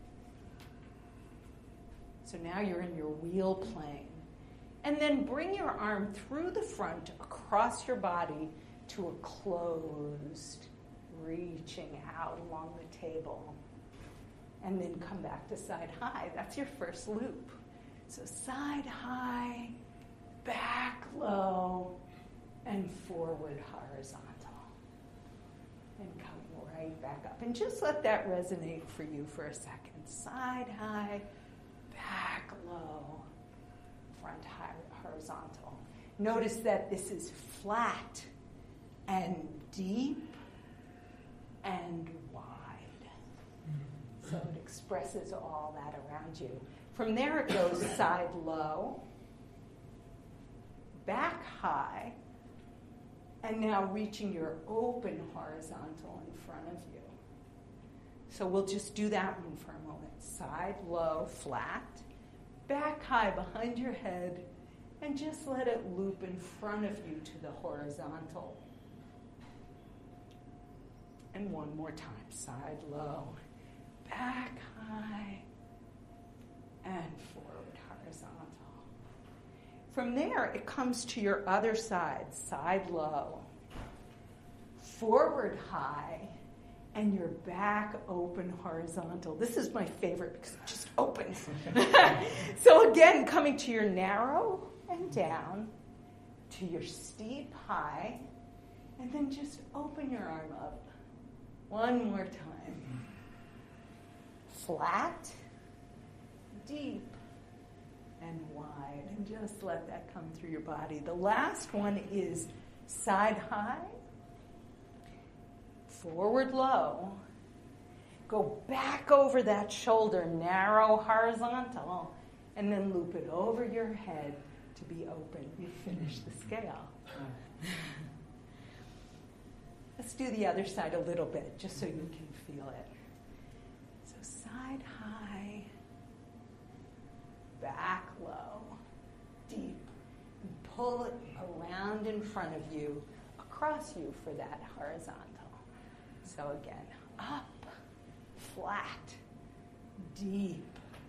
So now you're in your wheel plane. And then bring your arm through the front, across your body, to a closed, reaching out along the table. And then come back to side high. That's your first loop. So side high, back low, and forward horizontal. And coming right back up. And just let that resonate for you for a second. Side high, back low, front high, horizontal. Notice that this is flat and deep and wide. So it expresses all that around you. From there it goes side low, back high, and now reaching your open horizontal in front of you. So we'll just do that one for a moment. Side low, flat, back high behind your head, and just let it loop in front of you to the horizontal. And one more time. Side low, back high, and forward horizontal. From there, it comes to your other side. Side low, forward high, and your back open horizontal. This is my favorite because it just opens. So again, coming to your narrow and down, to your steep high, and then just open your arm up. One more time. Flat, deep, and wide. And just let that come through your body. The last one is side high, forward low, go back over that shoulder, narrow horizontal, and then loop it over your head to be open. You finish the scale. Let's do the other side a little bit, just so you can feel it. So side high, back low, deep, and pull it around in front of you, across you for that horizontal. So again, up, flat, deep,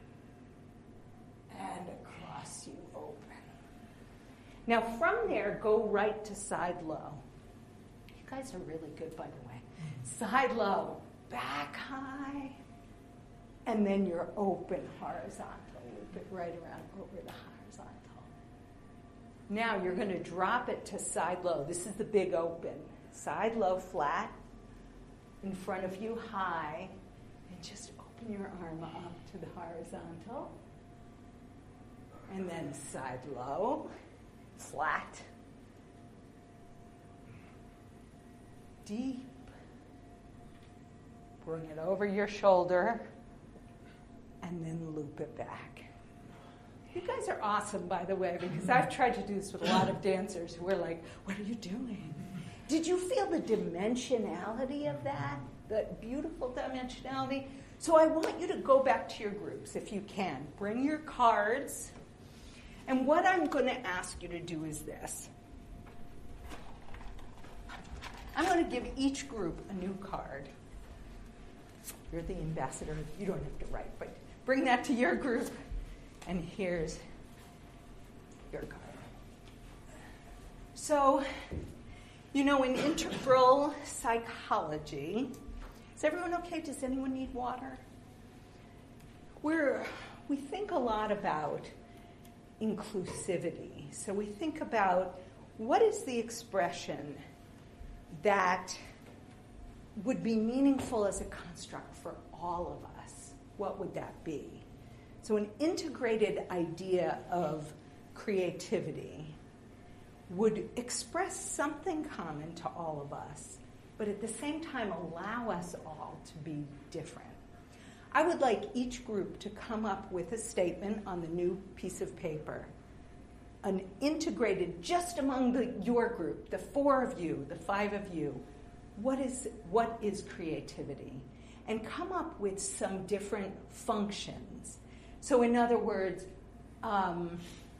and across you, open. Now from there, go right to side low. You guys are really good, by the way. Side low, back high, and then your open horizontal. Loop it right around over the horizontal. Now you're going to drop it to side low. This is the big open. Side low, flat, in front of you, high, and just open your arm up to the horizontal. And then side low, flat, deep. Bring it over your shoulder, and then loop it back. You guys are awesome, by the way, because I've tried to do this with a lot of dancers who are like, what are you doing? Did you feel the dimensionality of that? The beautiful dimensionality? So I want you to go back to your groups if you can. Bring your cards And what I'm going to ask you to do is this. I'm going to give each group a new card. You're the ambassador. You don't have to write, but bring that to your group. And here's your card. So, you know, in integral psychology, is everyone okay? Does anyone need water? We're, we think a lot about inclusivity. So we think about what is the expression that would be meaningful as a construct for all of us? What would that be? So an integrated idea of creativity would express something common to all of us, but at the same time allow us all to be different. I would like each group to come up with a statement on the new piece of paper, an integrated, just among the, your group, the four of you, the five of you, what is, what is creativity? And come up with some different functions. So in other words, um,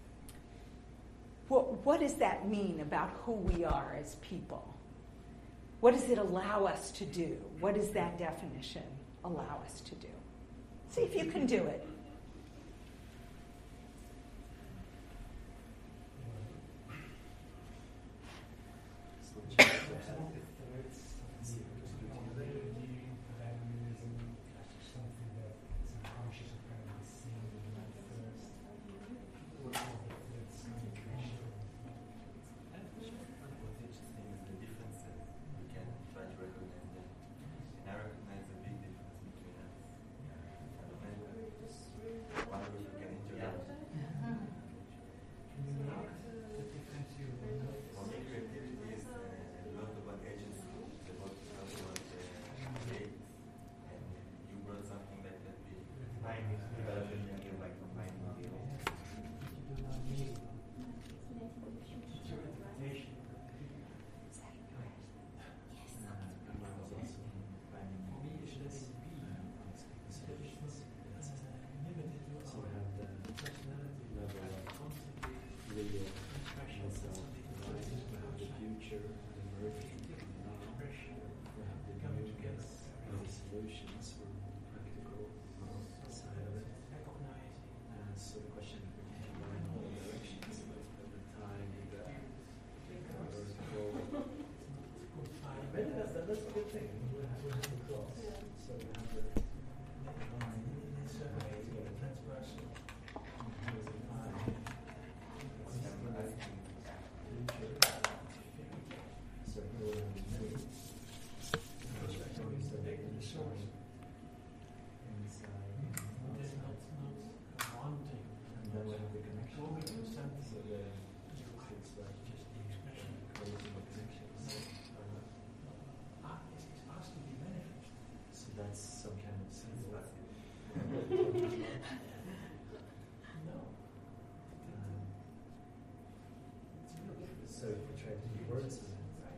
what, what does that mean about who we are as people? What does it allow us to do? What does that definition allow us to do? See if you can do it. So if we try to do words, it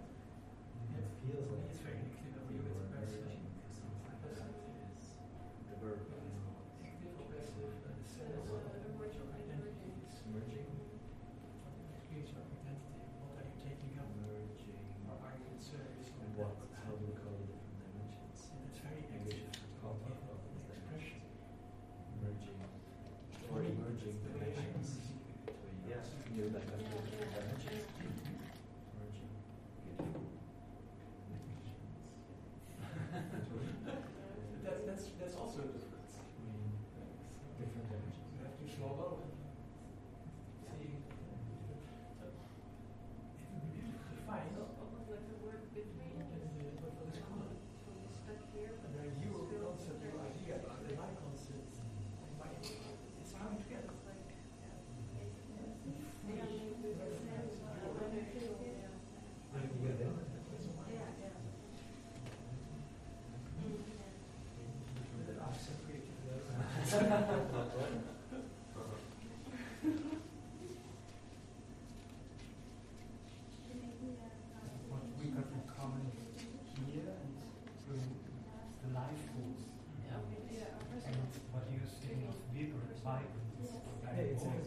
feels like it's very clear that we were merging something that is the verb. Merging. What are you taking up? Merging. Or are you in service? And what? How do we call the different dimensions? It's very English called expression. Merging. Or emerging dimensions. Yes. New dimensions. That's, that's, that's also a difference. I mean, different dimensions. You have to slow down. See, it would be beautiful to find. Almost like the word between. But what is common? Stuck here. And then your concept, your idea, and my concept, and my, it's coming together. What we got in common here and through the life force. And what you're saying of vigor, vibrance, Yeah, it's or because dynamic.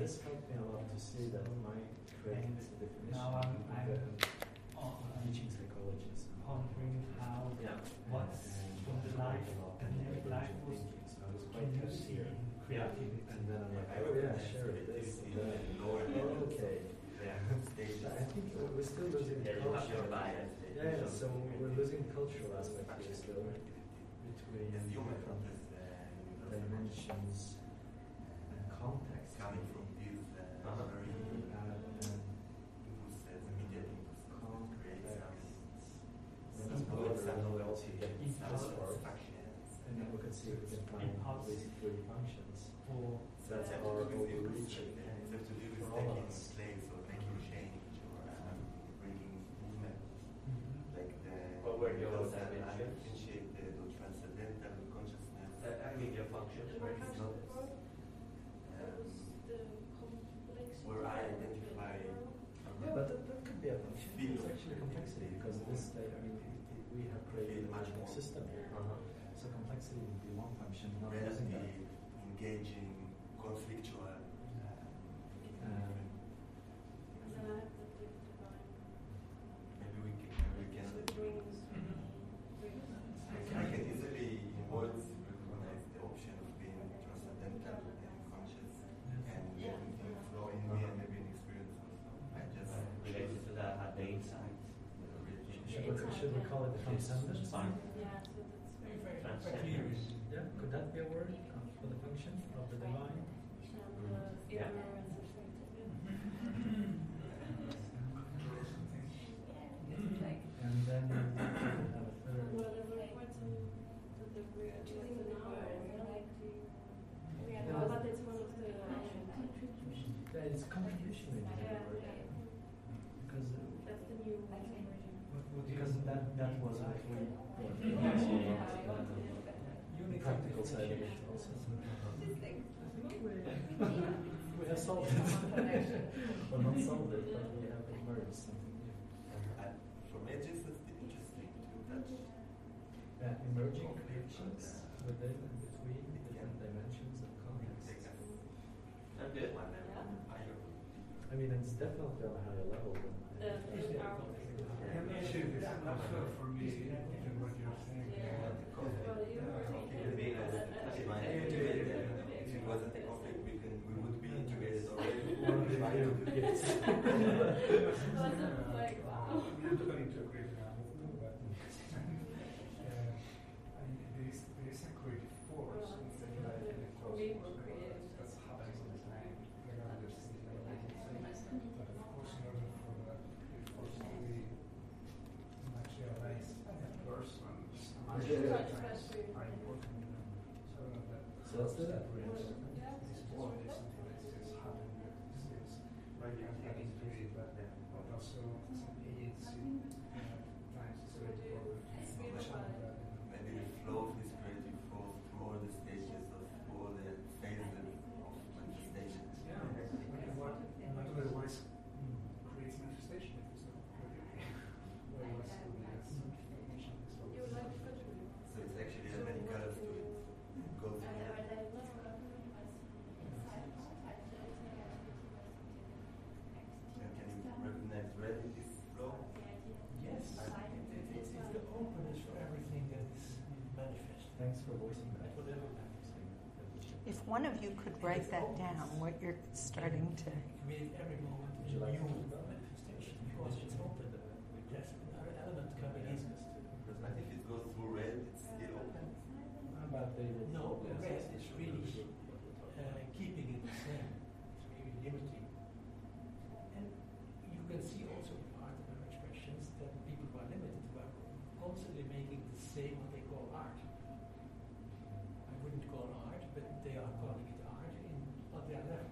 just helped me a lot to see that my correct definition Now I'm, of I'm the uh, teaching psychologist. pondering how Yeah. what's And from the life, academic life was thinking, so I was quite used happy here. in creativity. And then I'm like, I oh yeah, recognize sure, it this is and in that. the lower Oh, levels. okay. Yeah, stages. I think we're still losing Yeah, you have culture. your bias. Yeah, yeah, so we're losing cultural aspect here still between Yes, you might different notice uh, dimensions and context. coming from this uh, Uh-huh. very Uh, and impulse, uh, immediate impulse to create some Then some however, some we also get some impulse for it. satisfactions. And then we can see if we can find Impulse. these three functions. For So that's That how are to do with overreaching impulse, uh, have to do with for all taking of us. place or making change or um, bringing movement. Mhm. Like the But where you because also have I interest. differentiate the, the transcendental consciousness. Uh, I mean, your functions, The right? It's function not before, that um, was the complexity. where I of the identify. world. Yeah, but that, that could be a function. Feel. It's actually complexity because this, uh, I mean, it, it, we have created a Much magical more. system here. Uh-huh. So complexity would be one function, not using that. Relatively engaging, conflictual. Um, And then I have the the divine. Maybe we can, maybe we can. So it brings me, brings I can easily in words recognize the option of being transcendental and conscious and Yeah. everything flow in me and maybe an experience also. I just Related to that, had the insight. should, we, should we call it transcendence? Fine. Yeah, so that's very, very Transcendence. Yeah, could that be a word uh, for the function of the divine? And uh, Yeah. ignorance of faith. And then we have a third. Well, there were quite some that the we are choosing the now. Yeah, no, but it's one of the Yeah, it's contribution in Yeah, the word. yeah. Because, uh, That's the new version. What would you because that, that was what we brought in, Yeah. so not uh, the practical side of it also. I think we, we have solved it. Well, not solved it, but we have emerged something new. Uh, for me, it's just interesting to touch. Yeah, emerging connections within and between different dimensions and Take contexts. us I'm good. one level higher. I mean, it's definitely on a higher level than The things are. Actually, this is not fair for me, even what you're saying. Yeah. Well, you were It being as divine integrated, if it wasn't a conflict, we can we would be integrated already. One of the Trying to few gifts. wasn't like, wow. I'm not going to agree now, but uh, I mean, there is there is a creative force Well, in it's the like life the- force. we were creative. That's happening all the time, regardless of the thing. But of course, in order for the creative force to be materialized in a person, some Yeah. aspects are important. So that So let's do that. separates Yeah. this world is something that is just happening. This is right now having to be, but but also some agency. uh, Times it's very important. Speak about it. Maybe the flow of this creative force through all the stages of through all the phases of manifestation. Yeah, and what not otherwise mm, creates manifestation if it's not creative. Otherwise, it would be as definition is what You would like to contribute? So it's actually has many colors to it. Go through. And can you recognize red in this flow? Yes, it, it, it's the openness for everything that is manifest. Thanks for voicing that. Whatever manifesting. If one of you could write that down, what you're starting to. Create every moment Would you a like new to do that? manifestation because it's open. There's another element coming in. Because I think it goes through red, it's still open. But they will No, probably the ask rest us is to really do uh, keeping it the same. It's really limiting. And you can see also part of our expressions that people who are limited were constantly making the same what they call art. I wouldn't call art, but they are calling it art in on their level.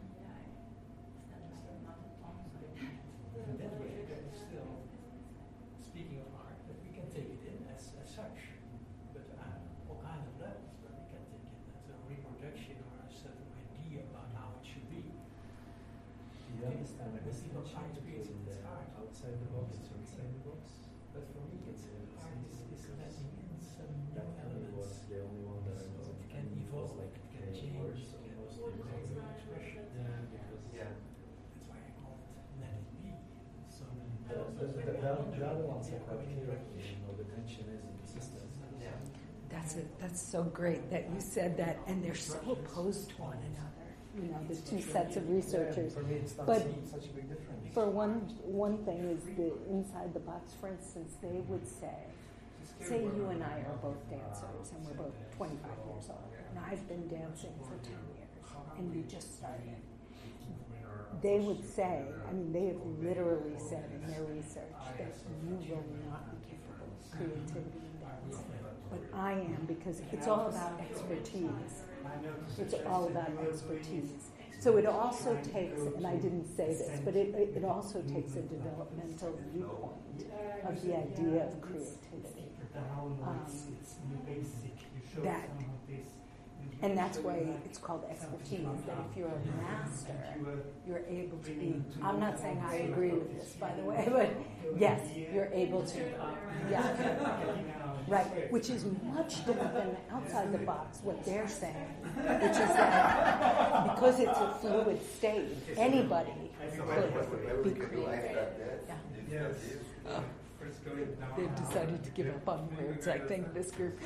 In that way, there is still, speaking of art, that we can take it in as, as such, but uh, all kinds of levels, but we can take it as a reproduction or a certain idea about how it should be. Do you understand When the we think of art distinction experience, between it's the art. outside the box or inside the box? But for me, it's art is, is letting in some new That for me was elements. the only one that I So was it can it was evolve, like it can playing change, words it can almost. What because is of- my expression? Yeah, because Yeah. That's why I call it let it be. So The, the, the, the, the other ones are quite clear. You know, the tension is in the system. Yeah. That's it. That's so great that you said that, and they're so opposed to one another. You know, the two sets of researchers. Yeah, for me, it's not But such a big difference. for one, one thing is the inside the box. For instance, they would say, say you and I are both dancers, and we're both twenty-five years old, and I've been dancing for ten years, and you just started. They would say, I mean, they have literally said in their research that you will not be capable of creativity in dance. But I am, because it's all about expertise. It's all about expertise. So it also takes, and I didn't say this, but it, it also takes a developmental viewpoint of the idea of creativity. Um, that, and that's why it's called expertise, that if you're a master, you're able to be, I'm not saying I agree with this, by the way, but yes, you're able to, yeah, right, which is much different than outside the box, what they're saying, which is that because it's a fluid state, anybody could be creative. Yeah. Uh, they've decided to give up on words, I think, this group.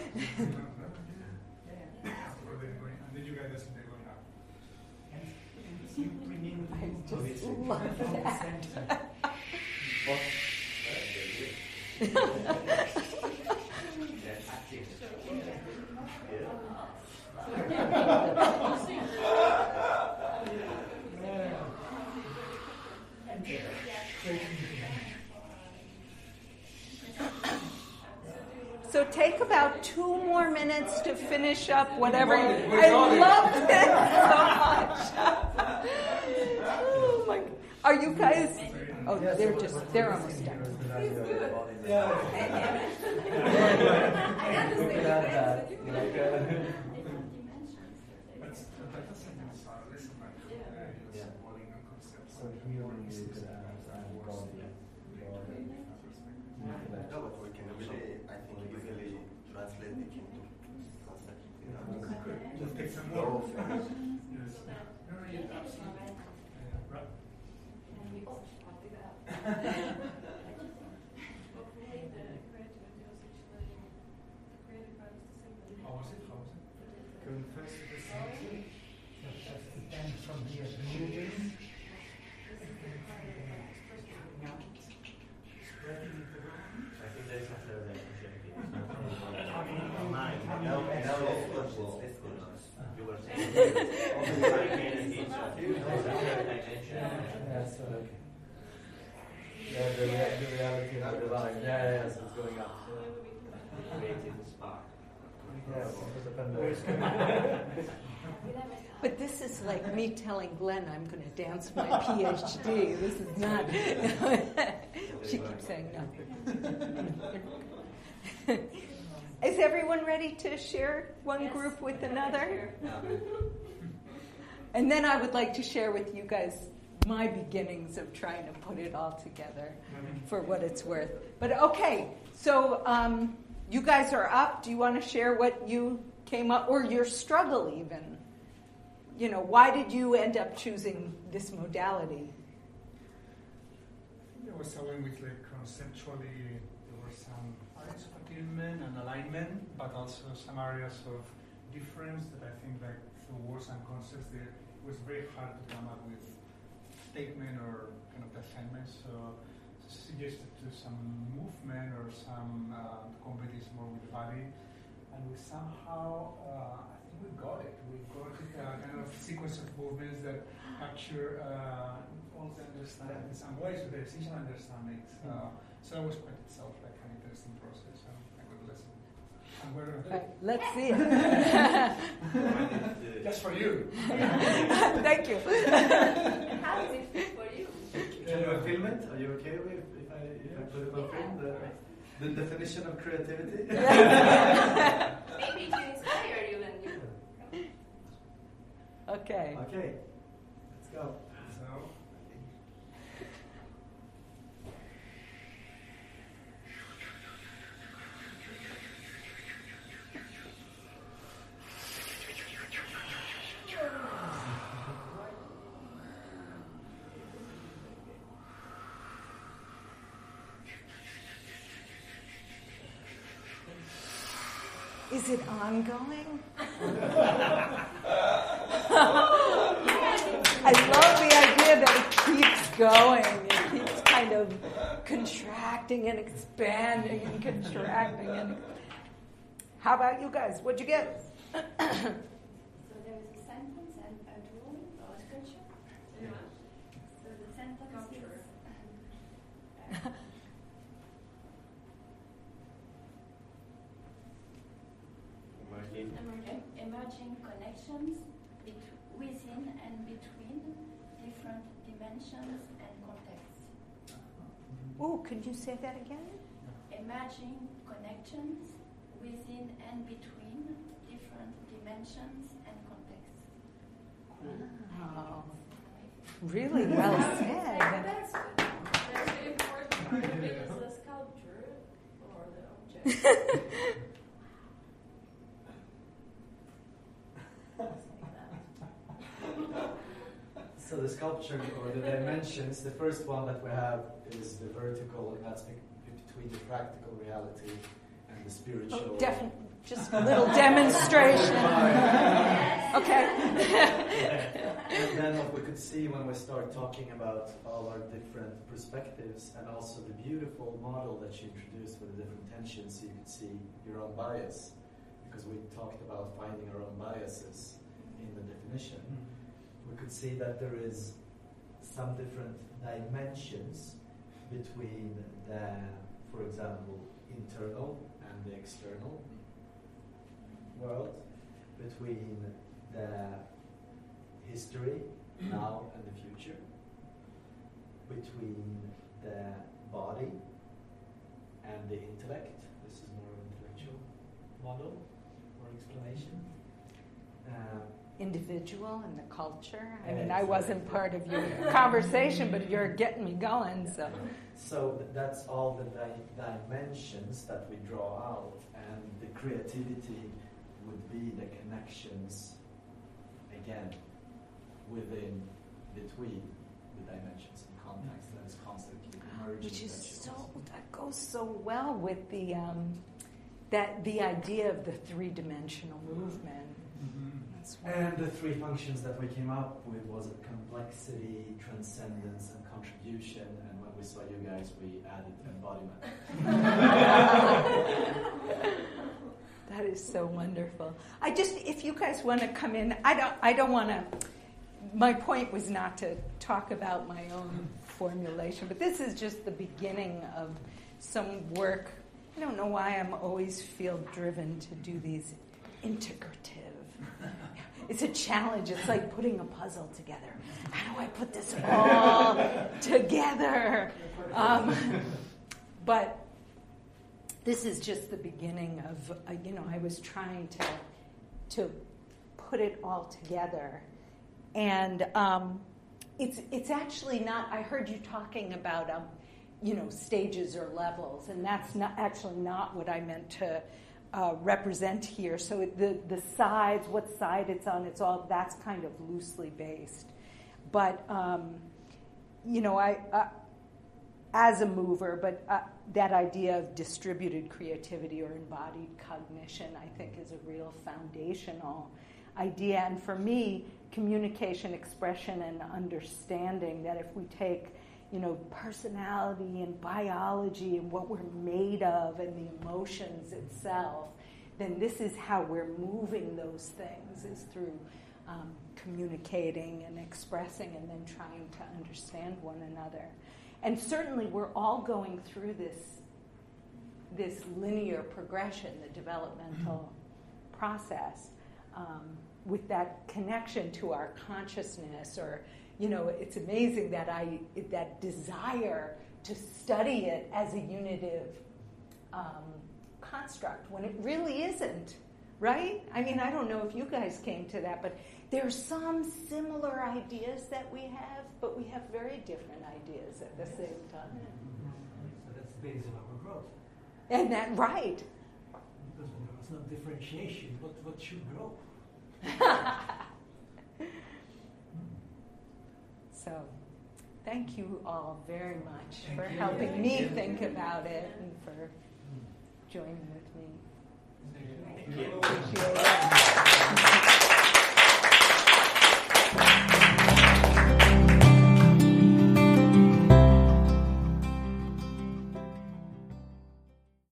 I just love that. So take about two more minutes to finish up whatever. I love this so much. Oh my! Are you guys? Oh, they're just, they're almost done. No, but we can really, I think, easily translate it into concept. You know, Just take some go more. from- Yes. No, no, you're absolutely right. How was it? How was it? Going first to the center. Just then from here moving. Now spreading it around. I think there's a third opportunity. Mine. Now, now let's go. Let's go. You were saying hurricane and heat, so there's a third dimension. Yeah, so yeah, the, rea- the reality of the line. Yeah, yeah, yeah, so it's going up. Creating the spark. Yeah, so it depends. But this is like me telling Glenn I'm going to dance my PhD. This is not. She keeps saying no. Is everyone ready to share one Yes. group with another? And then I would like to share with you guys my beginnings of trying to put it all together for what it's worth. But okay, so um, you guys are up. Do you want to share what you came up, or your struggle even? You know, why did you end up choosing this modality? There was something with like conceptually, there were some areas of attunement and alignment, but also some areas of difference that I think like through words and concepts there it was very hard to come up with statement or kind of defendment. So suggested to some movement or some uh, competition more with the body, and we somehow uh, I think we got it. We got it a kind of sequence of movements that capture uh, all the understandings and ways of the essential understandings. Uh, so it was quite itself like an interesting process and a good lesson. And we're gonna do Right, it. let's see it. Just for you. Thank you. How is it for you? Can you film it? Are you okay with if I, if I put it on film? The, the definition of creativity? Maybe to inspire you and you. Okay. Okay, let's go. So. Is it ongoing? I love the idea that it keeps going. It keeps kind of contracting and expanding and contracting. And how about you guys? What'd you get? So there is a sentence and a drawing or a sculpture. Yeah. So the sentence Sculpture. is uh, Emerging. em- emerging connections bet- within and between different dimensions and contexts. Oh, could you say that again? Emerging connections within and between different dimensions and contexts. Oh, really well said. That's good. That's the important part of it is the sculpture or the object. So the sculpture or the dimensions, the first one that we have is the vertical, and that's be- between the practical reality and the spiritual. Oh, definitely. Just a little demonstration. Okay. And then what we could see when we start talking about all our different perspectives, and also the beautiful model that you introduced with the different tensions, you could see your own bias, because we talked about finding our own biases in the definition. We could see that there is some different dimensions between the, for example, internal and the external world, between the history, now and the future, between the body and the intellect. This is more of an intellectual model or explanation. Uh, Individual and the culture. I mean, I wasn't part of your conversation, but you're getting me going. So, so th- that's all the di- dimensions that we draw out, and the creativity would be the connections again within, between the dimensions and context that is constantly emerging. which is tensions. so that goes so well with the um, that the idea of the three-dimensional movement. That's And the three functions that we came up with was complexity, transcendence, and contribution. And when we saw you guys, we added embodiment. That is so wonderful. I just, if you guys want to come in, I don't, I don't want to. My point was not to talk about my own formulation, but this is just the beginning of some work. I don't know why I'm always feel driven to do these integrative. It's a challenge. It's like putting a puzzle together. How do I put this all together? Um, but this is just the beginning of, uh, you know, I was trying to to put it all together. And um, it's it's actually not, I heard you talking about, um, you know, stages or levels, and that's not actually not what I meant to Uh, represent here. So it, the the sides, what side it's on, it's all, that's kind of loosely based. But um, you know, I uh, as a mover, but uh, that idea of distributed creativity or embodied cognition, I think, is a real foundational idea. And for me, communication, expression, and understanding that if we take, you know, personality and biology and what we're made of and the emotions itself, then this is how we're moving those things, is through um, communicating and expressing and then trying to understand one another. And certainly we're all going through this, this linear progression, the developmental process, um, with that connection to our consciousness, or you know, it's amazing that I that desire to study it as a unitive um, construct when it really isn't, right? I mean, I don't know if you guys came to that, but there are some similar ideas that we have, but we have very different ideas at the same time. So that's the basis of our growth. And that, right. Because when there was no differentiation, what, what should grow? So, thank you all very much Thank for you. helping Thank me you. think about it and for joining with me. Thank you. Thank you.